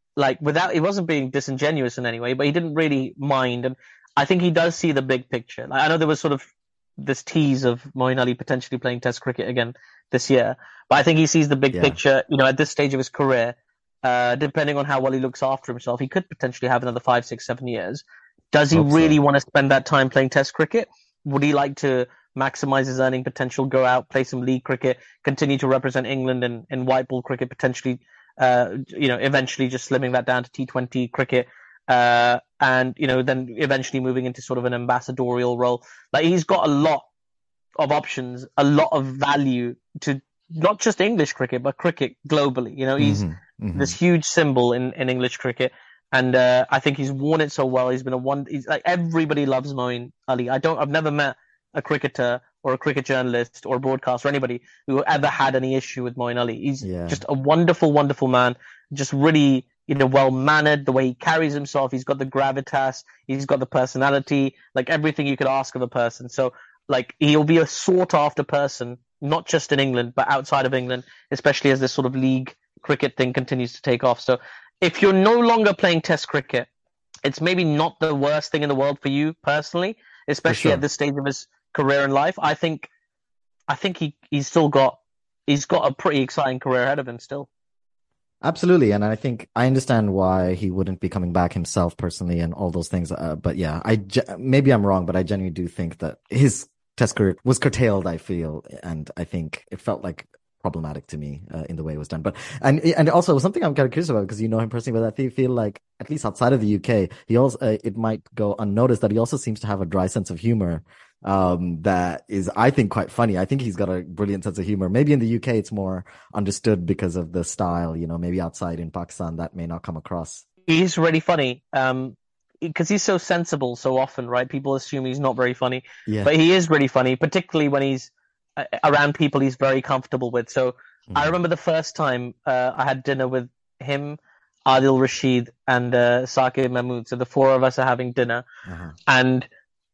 Speaker 3: he wasn't being disingenuous in any way, but he didn't really mind. And I think he does see the big picture. I know there was sort of this tease of Moeen Ali potentially playing Test cricket again this year, but I think he sees the big picture. At this stage of his career, depending on how well he looks after himself, he could potentially have another 5, 6, 7 years. Does he really want to spend that time playing Test cricket? Would he like to maximize his earning potential, go out, play some league cricket, continue to represent England in white ball cricket, potentially, eventually just slimming that down to T20 cricket, and then eventually moving into sort of an ambassadorial role? He's got a lot of options, a lot of value to not just English cricket, but cricket globally. He's this huge symbol in English cricket. And I think he's worn it so well. He's been he's like, everybody loves Moeen Ali. I've never met a cricketer or a cricket journalist or a broadcaster or anybody who ever had any issue with Moeen Ali. He's just a wonderful, wonderful man. Just really, well-mannered, the way he carries himself. He's got the gravitas. He's got the personality, everything you could ask of a person. So, he'll be a sought-after person, not just in England, but outside of England, especially as this sort of league cricket thing continues to take off. So if you're no longer playing Test cricket, it's maybe not the worst thing in the world for you personally, especially at this stage of his career in life. I think he's got a pretty exciting career ahead of him still.
Speaker 2: Absolutely, and I think I understand why he wouldn't be coming back himself personally and all those things. But yeah, maybe I'm wrong, but I genuinely do think that his Test career was curtailed, I feel, and I think it felt problematic to me in the way it was done. But and also something I'm kind of curious about, because you know him personally, but I feel like at least outside of the UK, he also it might go unnoticed that he also seems to have a dry sense of humor that is, I think, quite funny. I think he's got a brilliant sense of humor. Maybe in the UK it's more understood because of the style, maybe outside in Pakistan that may not come across.
Speaker 3: He's really funny because he's so sensible so often, right? People assume he's not very funny, but he is really funny, particularly when he's around people he's very comfortable with. So I remember the first time I had dinner with him, Adil Rashid, and Saqib Mahmood. So the four of us are having dinner, and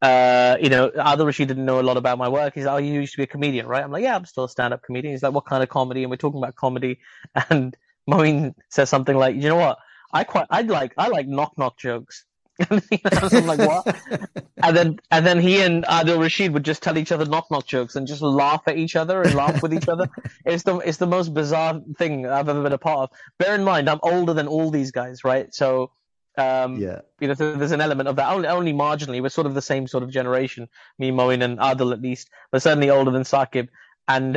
Speaker 3: Adil Rashid didn't know a lot about my work. He's like, "Oh, you used to be a comedian, right?" I'm like, "Yeah, I'm still a stand-up comedian." He's like, "What kind of comedy?" And we're talking about comedy, and Moeen says something like, "You know what? I like knock jokes." I'm like, what? and then he and Adil Rashid would just tell each other knock jokes and just laugh at each other and laugh with each other. It's the most bizarre thing I've ever been a part of. Bear in mind, I'm older than all these guys, right? So
Speaker 2: Yeah.
Speaker 3: So there's an element of that. Only marginally. We're sort of the same sort of generation, me, Moin, and Adil at least, but certainly older than Saqib. And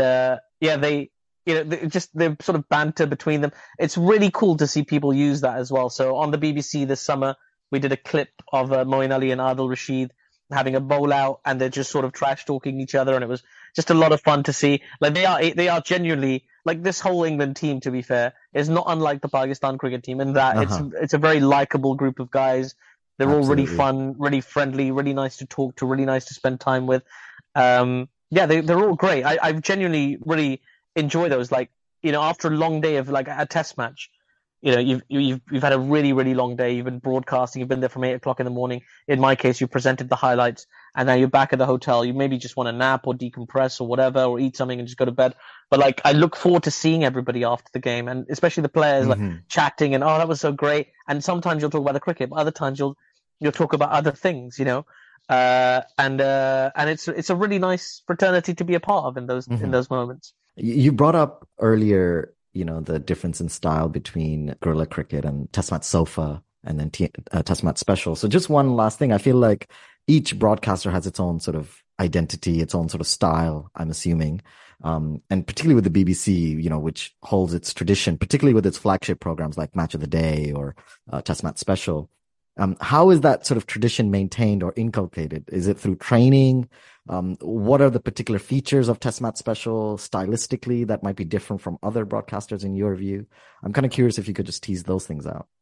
Speaker 3: the sort of banter between them. It's really cool to see people use that as well. So on the BBC this summer, we did a clip of Moin Ali and Adil Rashid having a bowl out, and they're just sort of trash talking each other, and it was just a lot of fun to see. Like they are genuinely, like, this whole England team, to be fair, is not unlike the Pakistan cricket team in that it's a very likable group of guys. They're all really fun, really friendly, really nice to talk to, really nice to spend time with. They're all great. I've genuinely really enjoyed those. Like, after a long day of like a test match, you've had a really, really long day. You've been broadcasting. You've been there from 8 o'clock in the morning. In my case, you presented the highlights, and now you're back at the hotel. You maybe just want to nap or decompress or whatever, or eat something and just go to bed. But like, I look forward to seeing everybody after the game, and especially the players like chatting and, oh, that was so great. And sometimes you'll talk about the cricket, but other times you'll talk about other things, and it's a really nice fraternity to be a part of in those moments.
Speaker 2: You brought up earlier, the difference in style between guerrilla cricket and Test Match Sofa and then Test Match Special. So just one last thing. I feel like each broadcaster has its own sort of identity, its own sort of style, I'm assuming. And particularly with the BBC, which holds its tradition, particularly with its flagship programs like Match of the Day or Test Match Special. How is that sort of tradition maintained or inculcated? Is it through training? What are the particular features of Test Match Special stylistically that might be different from other broadcasters in your view? I'm kind of curious if you could just tease those things out.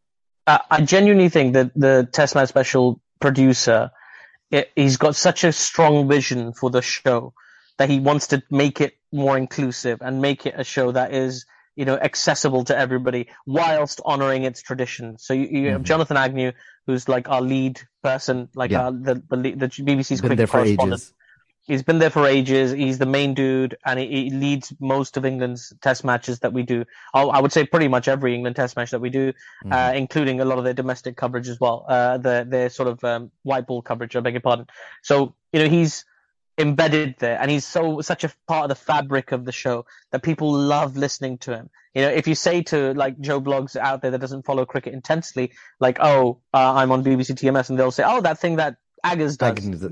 Speaker 3: I genuinely think that the Test Match Special producer, he's got such a strong vision for the show that he wants to make it more inclusive and make it a show that is, accessible to everybody whilst honoring its tradition. So you have Jonathan Agnew, who's like our lead person, like the BBC's cricket correspondent. He's been there for ages. He's the main dude, and he leads most of England's test matches that we do. I would say pretty much every England test match that we do, including a lot of their domestic coverage as well. Their sort of white ball coverage, I beg your pardon. So, he's embedded there, and he's such a part of the fabric of the show that people love listening to him. If you say to like Joe Bloggs out there that doesn't follow cricket intensely, like, I'm on BBC TMS, and they'll say, oh, that thing that Aggers does.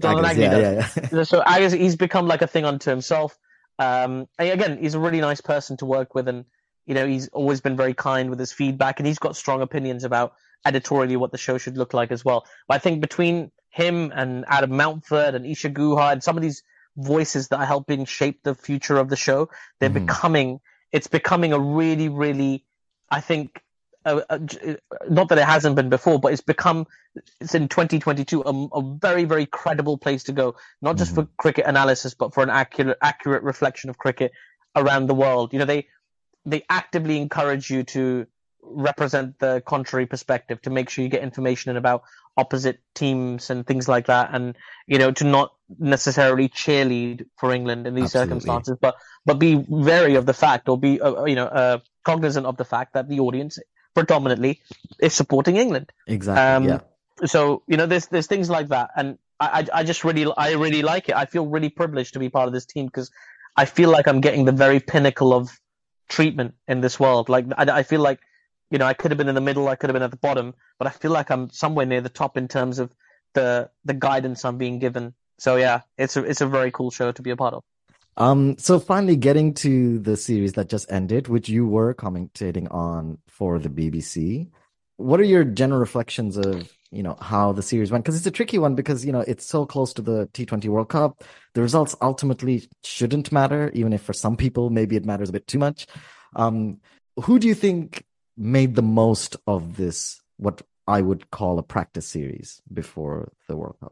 Speaker 3: Does. So Aggers, he's become like a thing unto himself. And again, he's a really nice person to work with, and he's always been very kind with his feedback, and he's got strong opinions about editorially what the show should look like as well. But I think between him and Adam Mountford and Isha Guha and some of these voices that are helping shape the future of the show, they're it's becoming a really, really, I think, not that it hasn't been before, but it's in 2022 a very, very credible place to go, not just for cricket analysis, but for an accurate reflection of cricket around the world. They actively encourage you to represent the contrary perspective, to make sure you get information about opposite teams and things like that, and to not necessarily cheerlead for England in these circumstances, but be wary of the fact, or be cognizant of the fact that the audience predominantly is supporting England.
Speaker 2: Exactly.
Speaker 3: So there's things like that, and I really like it. I feel really privileged to be part of this team, because I feel like I'm getting the very pinnacle of treatment in this world. Like I feel like I could have been in the middle, I could have been at the bottom, but I feel like I'm somewhere near the top in terms of the guidance I'm being given. So yeah, it's a very cool show to be a part of.
Speaker 2: So finally getting to the series that just ended, which you were commentating on for the BBC. What are your general reflections of, how the series went? Because it's a tricky one, because, it's so close to the T20 World Cup. The results ultimately shouldn't matter, even if for some people, maybe it matters a bit too much. Who do you think made the most of this, what I would call a practice series before the World Cup?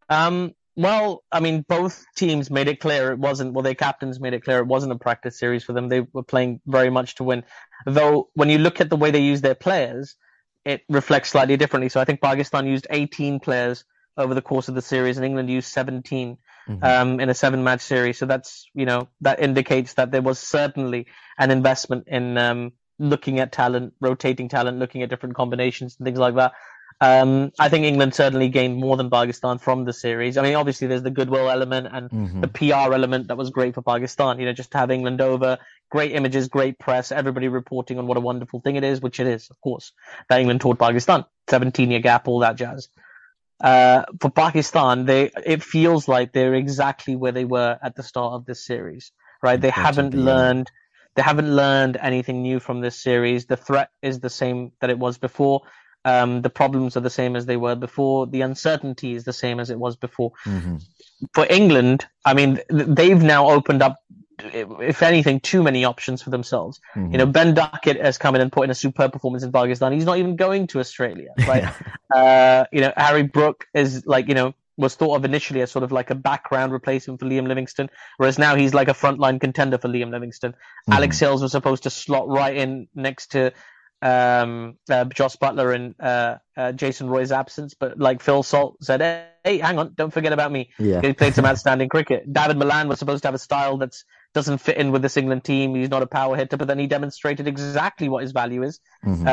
Speaker 3: Well, I mean, both teams made it clear it wasn't, their captains made it clear it wasn't a practice series for them. They were playing very much to win. Though, when you look at the way they use their players, it reflects slightly differently. So I think Pakistan used 18 players over the course of the series, and England used 17 in a 7-match series. So that's, that indicates that there was certainly an investment in looking at talent, rotating talent, looking at different combinations and things like that. I think England certainly gained more than Pakistan from the series. I mean, obviously there's the goodwill element and the PR element that was great for Pakistan. Just to have England over, great images, great press, everybody reporting on what a wonderful thing it is, which it is, of course, that England taught Pakistan. 17-year gap, all that jazz. For Pakistan, it feels like they're exactly where they were at the start of this series, right? They haven't learned anything new from this series. The threat is the same that it was before. The problems are the same as they were before. The uncertainty is the same as it was before. For England, I mean, they've now opened up, if anything, too many options for themselves. Ben Duckett has come in and put in a superb performance in Pakistan. He's not even going to Australia, right? Harry Brook is was thought of initially as sort of like a background replacement for Liam Livingstone, whereas now he's like a frontline contender for Liam Livingstone. Alex Hales was supposed to slot right in next to Joss Butler in Jason Roy's absence, but like Phil Salt said, hey, hang on, don't forget about me.
Speaker 2: Yeah.
Speaker 3: He played some outstanding cricket. David Milan was supposed to have a style that doesn't fit in with this England team. He's not a power hitter, but then he demonstrated exactly what his value is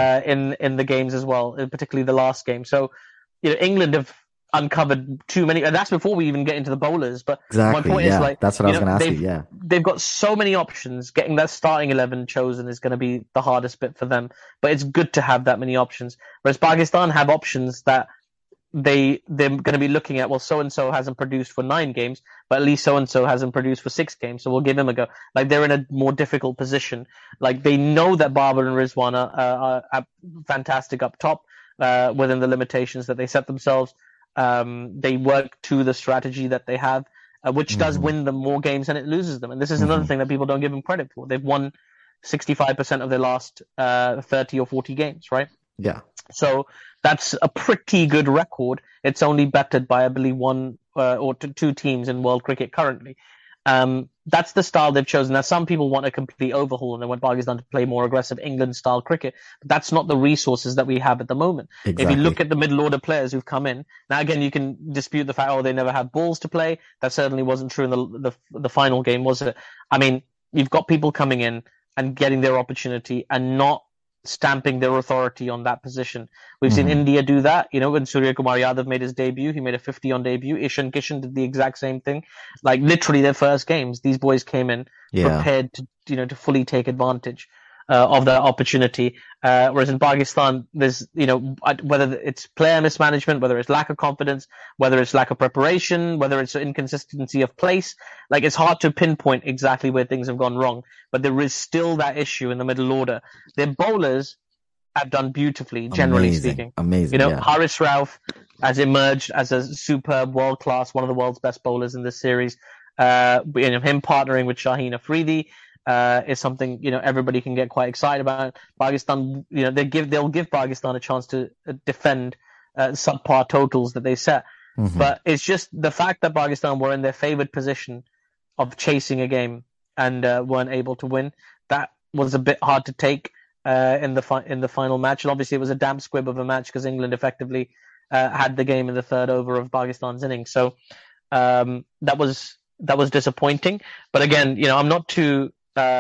Speaker 3: in the games as well, particularly the last game. So, England have uncovered too many, and that's before we even get into the bowlers. But
Speaker 2: exactly,
Speaker 3: my point is,
Speaker 2: that's what I was going to ask you. Yeah,
Speaker 3: they've got so many options. Getting that starting 11 chosen is going to be the hardest bit for them. But it's good to have that many options. Whereas Pakistan have options that they're going to be looking at. Well, so and so hasn't produced for 9 games, but at least so and so hasn't produced for 6 games, so we'll give him a go. Like, they're in a more difficult position. Like, they know that Babar and Rizwan are fantastic up top within the limitations that they set themselves. They work to the strategy that they have, which does win them more games than it loses them. And this is another thing that people don't give them credit for. They've won 65% of their last 30 or 40 games, right?
Speaker 2: Yeah.
Speaker 3: So that's a pretty good record. It's only bettered by, I believe, 1 or 2 teams in world cricket currently. That's the style they've chosen. Now, some people want a complete overhaul and they want Pakistan to play more aggressive England-style cricket. But that's not the resources that we have at the moment. Exactly. If you look at the middle-order players who've come in, now again, you can dispute the fact, they never had balls to play. That certainly wasn't true in the final game, was it? I mean, you've got people coming in and getting their opportunity and not stamping their authority on that position. We've seen India do that. When Surya Kumar Yadav made his debut, he made a 50 on debut. Ishan Kishan did the exact same thing. Like, literally their first games, these boys came in prepared to fully take advantage of that opportunity. Whereas in Pakistan, there's, whether it's player mismanagement, whether it's lack of confidence, whether it's lack of preparation, whether it's inconsistency of place, like, it's hard to pinpoint exactly where things have gone wrong. But there is still that issue in the middle order. Their bowlers have done beautifully, generally speaking.
Speaker 2: Amazing.
Speaker 3: Haris Rauf has emerged as a superb, world-class, one of the world's best bowlers in this series. Him partnering with Shaheen Afridi is something everybody can get quite excited about. Pakistan, they'll give Pakistan a chance to defend subpar totals that they set. But it's just the fact that Pakistan were in their favoured position of chasing a game and weren't able to win. That was a bit hard to take in the final match, and obviously it was a damp squib of a match because England effectively had the game in the third over of Pakistan's innings. So that was disappointing. But again, I'm not too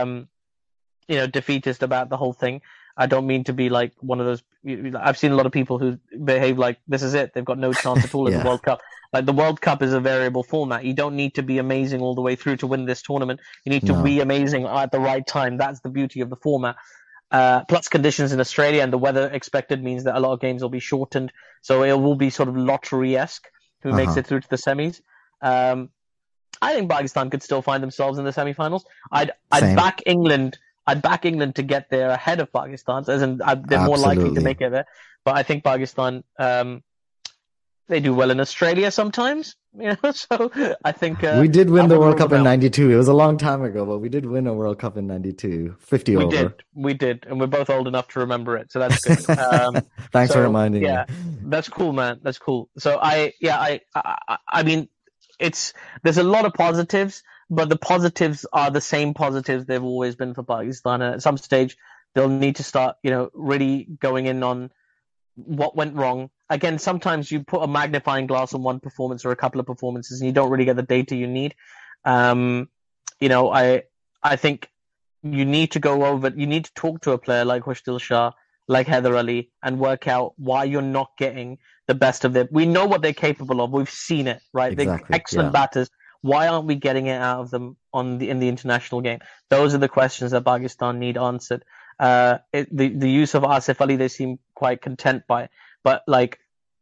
Speaker 3: defeatist about the whole thing. I don't mean to be like one of those. I've seen a lot of people who behave like this is it. They've got no chance at all in the World Cup. Like, the World Cup is a variable format. You don't need to be amazing all the way through to win this tournament. You need to be amazing at the right time. That's the beauty of the format. Plus conditions in Australia and the weather expected means that a lot of games will be shortened. So it will be sort of lottery-esque who makes it through to the semis. I think Pakistan could still find themselves in the semi-finals. I'd back England. I'd back England to get there ahead of Pakistan, as in they're more likely to make it there. But I think Pakistan, they do well in Australia sometimes, So I think
Speaker 2: we did win the World Cup in '92. It was a long time ago, but we did win a World Cup in '92, 50 over.
Speaker 3: We did, and we're both old enough to remember it, so that's good.
Speaker 2: Thanks for reminding me.
Speaker 3: Yeah, that's cool, man. That's cool. So I mean, there's a lot of positives, but the positives are the same positives they've always been for Pakistan. And at some stage, they'll need to start, really going in on what went wrong. Again, sometimes you put a magnifying glass on one performance or a couple of performances and you don't really get the data you need. I think you need to talk to a player like Khushdil Shah like Heather Ali and work out why you're not getting the best of them. We know what they're capable of. We've seen it, right?
Speaker 2: Exactly.
Speaker 3: They're excellent batters. Why aren't we getting it out of them in the international game? Those are the questions that Pakistan need answered. The use of Asif Ali, they seem quite content by, but like,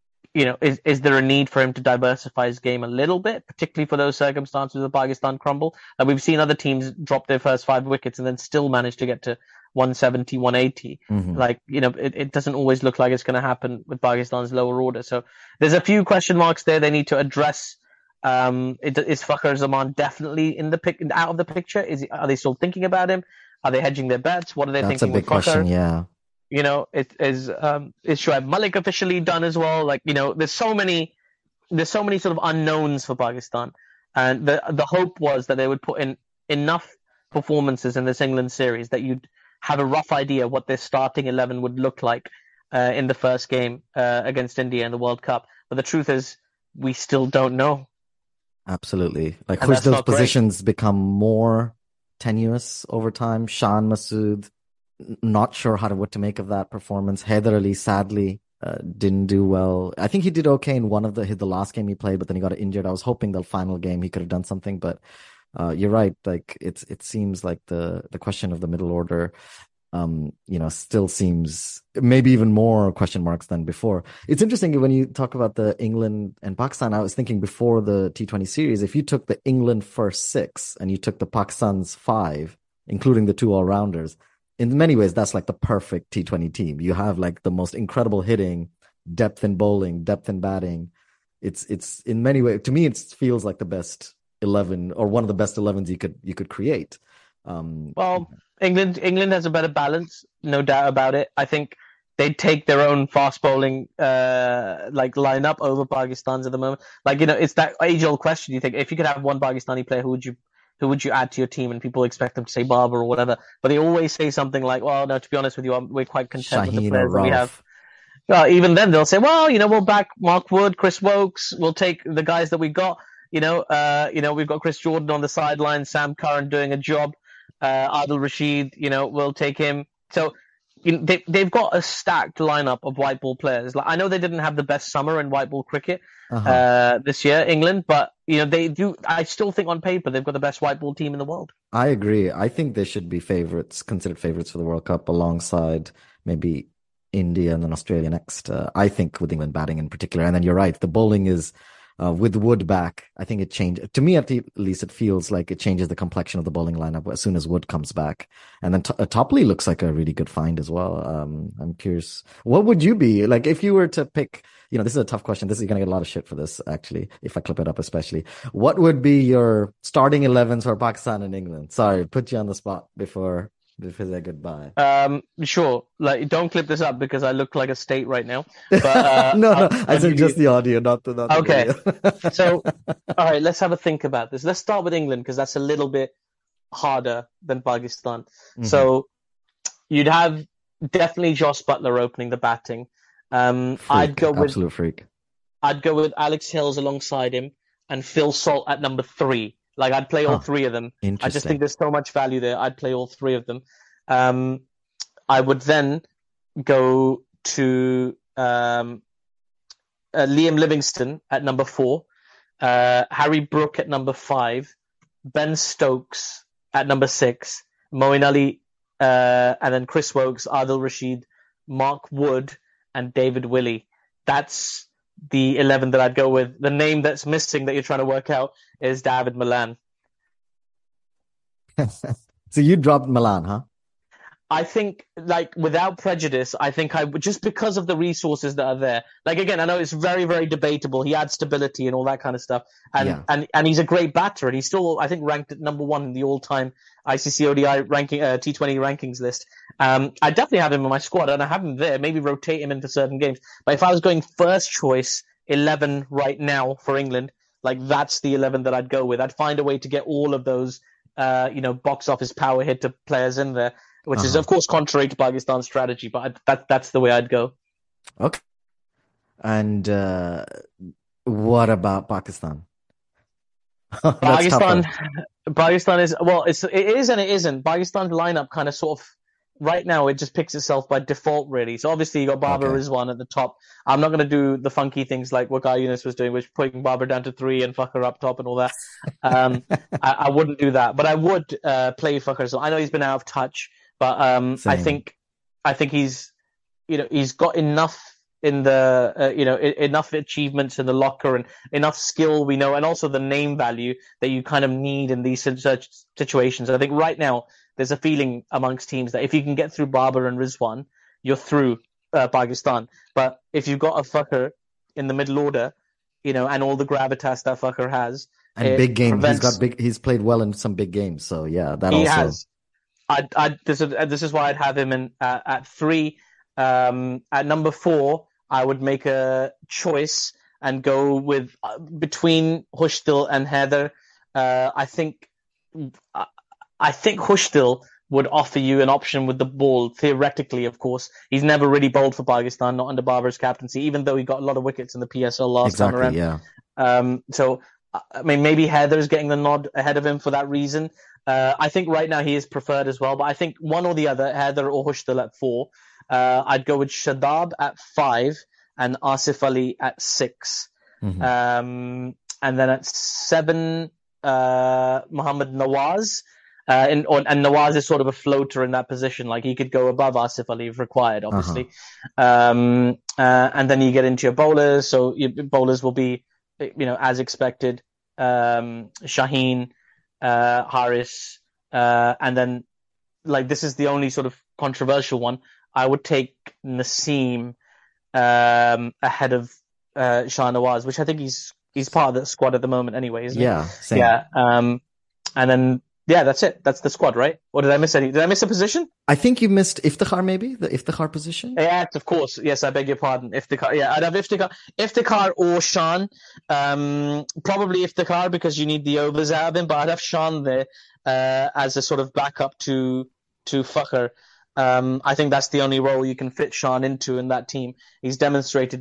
Speaker 3: is there a need for him to diversify his game a little bit, particularly for those circumstances of Pakistan crumble? We've seen other teams drop their first 5 wickets and then still manage to get to 170, 180. It doesn't always look like it's going to happen with Pakistan's lower order. So there's a few question marks there they need to address. Is Fakhar Zaman definitely out of the picture? Are they still thinking about him? Are they hedging their bets? What are they thinking?
Speaker 2: That's a big question, yeah.
Speaker 3: Is Shoaib Malik officially done as well? There's so many sort of unknowns for Pakistan, and the hope was that they would put in enough performances in this England series that you'd have a rough idea what their starting 11 would look like in the first game against India in the World Cup. But the truth is, we still don't know.
Speaker 2: Absolutely. Like, which those positions become more tenuous over time. Shan Masood, not sure what to make of that performance. Haider Ali, sadly, didn't do well. I think he did okay in the last game he played, but then he got injured. I was hoping the final game he could have done something, but you're right. Like, it seems like the question of the middle order, still seems maybe even more question marks than before. It's interesting when you talk about the England and Pakistan. I was thinking before the T20 series, if you took the England first 6 and you took the Pakistan's 5, including the 2 all-rounders, in many ways, that's like the perfect T20 team. You have like the most incredible hitting, depth in bowling, depth in batting. It's in many ways, to me, it feels like the best 11 or one of the best 11s you could create.
Speaker 3: England has a better balance, no doubt about it. I think they'd take their own fast bowling lineup over Pakistan's at the moment. It's that age-old question. You think if you could have one Pakistani player, who would you add to your team? And people expect them to say Babar or whatever, but they always say something like, "Well, no, to be honest with you, we're quite content with the players that we have." Well, even then they'll say, "Well, we'll back Mark Wood, Chris Wokes. We'll take the guys that we got. We've got Chris Jordan on the sideline, Sam Curran doing a job." Adil Rashid, we'll take him. So they've got a stacked lineup of white ball players. Like, I know they didn't have the best summer in white ball cricket this year, England, but they do. I still think on paper they've got the best white ball team in the world.
Speaker 2: I agree. I think they should be considered favorites for the World Cup, alongside maybe India and then Australia next. I think with England batting in particular, and then you're right, the bowling is. With Wood back, I think it changed. To me, at least, it feels like it changes the complexion of the bowling lineup as soon as Wood comes back. And then Topley looks like a really good find as well. I'm curious, what would you be like if you were to pick? This is a tough question. You're going to get a lot of shit for this, actually, if I clip it up, especially. What would be your starting 11s for Pakistan and England? Sorry, put you on the spot before they goodbye.
Speaker 3: Sure. Don't clip this up because I look like a state right now. But,
Speaker 2: no. I said just the audio, not the
Speaker 3: okay.
Speaker 2: Video.
Speaker 3: So, all right, let's have a think about this. Let's start with England because that's a little bit harder than Pakistan. Mm-hmm. So, you'd have definitely Joss Butler opening the batting.
Speaker 2: Absolute freak.
Speaker 3: I'd go with Alex Hills alongside him and Phil Salt at number 3. I'd play all 3 of them. I just think there's so much value there. I'd play all 3 of them. I would then go to Liam Livingstone at number 4, Harry Brook at number 5, Ben Stokes at number 6, Moeen Ali, and then Chris Wokes, Adil Rashid, Mark Wood, and David Willey. That's the 11 that I'd go with. The name that's missing that you're trying to work out is David Malan.
Speaker 2: So you dropped Malan, huh?
Speaker 3: I think, without prejudice, I think I would, just because of the resources that are there. Again, I know it's very, very debatable. He adds stability and all that kind of stuff. And he's a great batter. And he's still, I think, ranked at number 1 in the all-time ICC ODI ranking, T20 rankings list. I definitely have him in my squad, and I have him there. Maybe rotate him into certain games. But if I was going first choice 11 right now for England, that's the 11 that I'd go with. I'd find a way to get all of those, box office power hitter players in there. Which is, of course, contrary to Pakistan's strategy, but that's the way I'd go.
Speaker 2: Okay. And what about Pakistan?
Speaker 3: Pakistan is, it is and it isn't. Pakistan's lineup kind of sort of right now it just picks itself by default, really. So obviously you got Babar
Speaker 2: Okay.
Speaker 3: Rizwan at the top. I'm not going to do the funky things like what Guy Yunus was doing, which putting Babar down to 3 and Fakhr up top and all that. Um, I wouldn't do that, but I would play Fakhr. So I know he's been out of touch, but
Speaker 2: Same.
Speaker 3: I think he's got enough in the enough achievements in the locker and enough skill we know, and also the name value that you kind of need in these such situations. I think right now there's a feeling amongst teams that if you can get through Babar and Rizwan, you're through Pakistan. But if you've got a Fakhr in the middle order, and all the gravitas that Fakhr has,
Speaker 2: And
Speaker 3: it
Speaker 2: big game.
Speaker 3: prevents.
Speaker 2: He's played well in some big games. So yeah, that
Speaker 3: He
Speaker 2: also.
Speaker 3: has. This is why I'd have him in at 3. At number 4, I would make a choice and go with between Hushtil and Heather. I think Hushtil would offer you an option with the ball, theoretically, of course. He's never really bowled for Pakistan, not under Babar's captaincy, even though he got a lot of wickets in the PSL last time
Speaker 2: Exactly,
Speaker 3: around.
Speaker 2: yeah.
Speaker 3: So, I mean, maybe Heather's getting the nod ahead of him for that reason. I think right now he is preferred as well, but I think one or the other, Heather or Hushtil at 4. I'd go with Shadab at 5 and Asif Ali at 6.
Speaker 2: Mhm.
Speaker 3: And then at 7, Mohammad Nawaz. And Nawaz is sort of a floater in that position. Like he could go above Asif Ali if required, obviously. And then you get into your bowlers. So your bowlers will be, as expected, Shaheen, Haris, and then this is the only sort of controversial one. I would take Naseem ahead of Shah Nawaz, which I think he's part of the squad at the moment anyway, isn't he?
Speaker 2: Yeah, same.
Speaker 3: Yeah. And then that's it. That's the squad, right? Or did I miss any? Did I miss a position?
Speaker 2: I think you missed Iftikhar, maybe the Iftikhar position.
Speaker 3: Yeah, of course. Yes, I beg your pardon. Iftikhar. Yeah, I'd have Iftikhar or Shan. Probably Iftikhar because you need the overs out of him, but I'd have Shan there as a sort of backup to Fakhr. I think that's the only role you can fit Shan into in that team. He's demonstrated,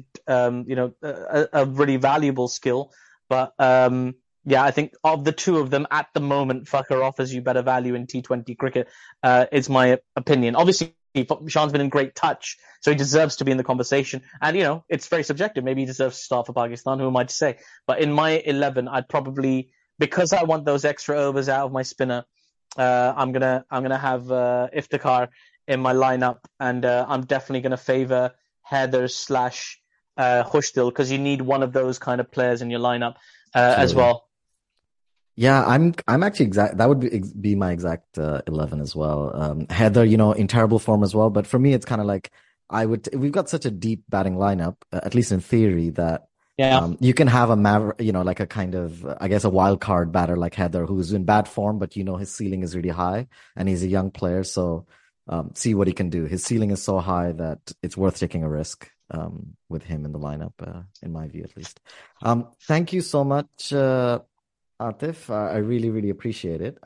Speaker 3: a really valuable skill, but yeah, I think of the two of them at the moment, Fakhr offers you better value in T20 cricket. Is my opinion. Obviously, Shan's been in great touch, so he deserves to be in the conversation. And it's very subjective. Maybe he deserves to start for Pakistan. Who am I to say? But in my 11, I'd probably, because I want those extra overs out of my spinner, I'm gonna have Iftikhar in my lineup, and I'm definitely gonna favour Heather / Hushtil because you need one of those kind of players in your lineup as well.
Speaker 2: Yeah, I'm actually that would be my exact 11 as well. Heather, in terrible form as well, but for me it's kind of like we've got such a deep batting lineup, at least in theory, that you can have like a kind of, I guess, a wild card batter like Heather, who's in bad form, but his ceiling is really high and he's a young player, so see what he can do. His ceiling is so high that it's worth taking a risk with him in the lineup, in my view at least. Thank you so much, Atif. I really, really appreciate it.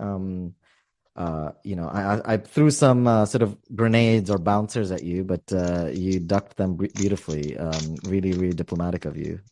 Speaker 2: I threw some sort of grenades or bouncers at you, but you ducked them beautifully. Really, really diplomatic of you.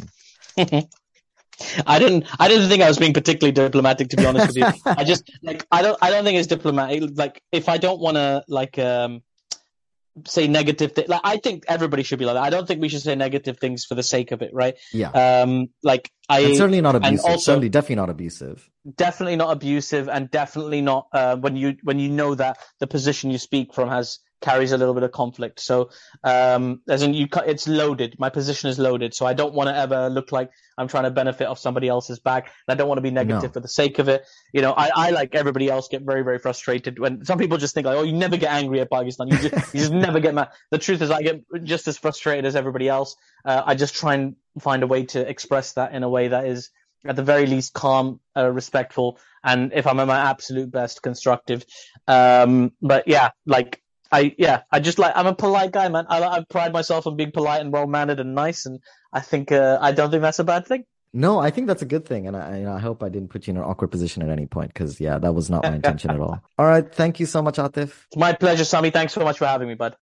Speaker 3: I didn't think I was being particularly diplomatic, to be honest with you. I just I don't think it's diplomatic. Like if I don't want to say negative things, I think everybody should be like that. I don't think we should say negative things for the sake of it, right?
Speaker 2: Yeah.
Speaker 3: And
Speaker 2: certainly not abusive.
Speaker 3: And also,
Speaker 2: definitely not abusive.
Speaker 3: Definitely not abusive, and definitely not when you know that the position you speak from carries a little bit of conflict. So, as in it's loaded. My position is loaded, so I don't want to ever look like I'm trying to benefit off somebody else's back. And I don't want to be negative for the sake of it. I like everybody else get very, very frustrated when some people just think like, oh, you never get angry at Pakistan. You just never get mad. The truth is, I get just as frustrated as everybody else. I just try and find a way to express that in a way that is, at the very least, calm, respectful, and if I'm at my absolute best, constructive. But yeah, I'm a polite guy, man. I pride myself on being polite and well-mannered and nice, and I don't think that's a bad thing.
Speaker 2: No, I think that's a good thing, and I hope I didn't put you in an awkward position at any point, because that was not my intention at all. All right, thank you so much, Atif.
Speaker 3: It's my pleasure, Sami. Thanks so much for having me, bud.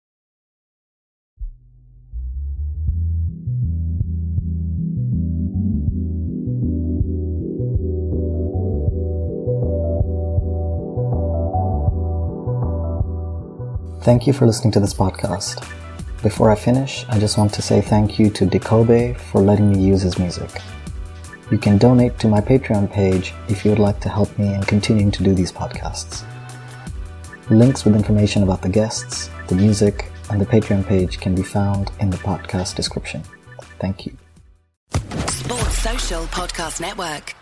Speaker 2: Thank you for listening to this podcast. Before I finish, I just want to say thank you to Dikobe for letting me use his music. You can donate to my Patreon page if you would like to help me in continuing to do these podcasts. Links with information about the guests, the music, and the Patreon page can be found in the podcast description. Thank you.
Speaker 4: Sports Social Podcast Network.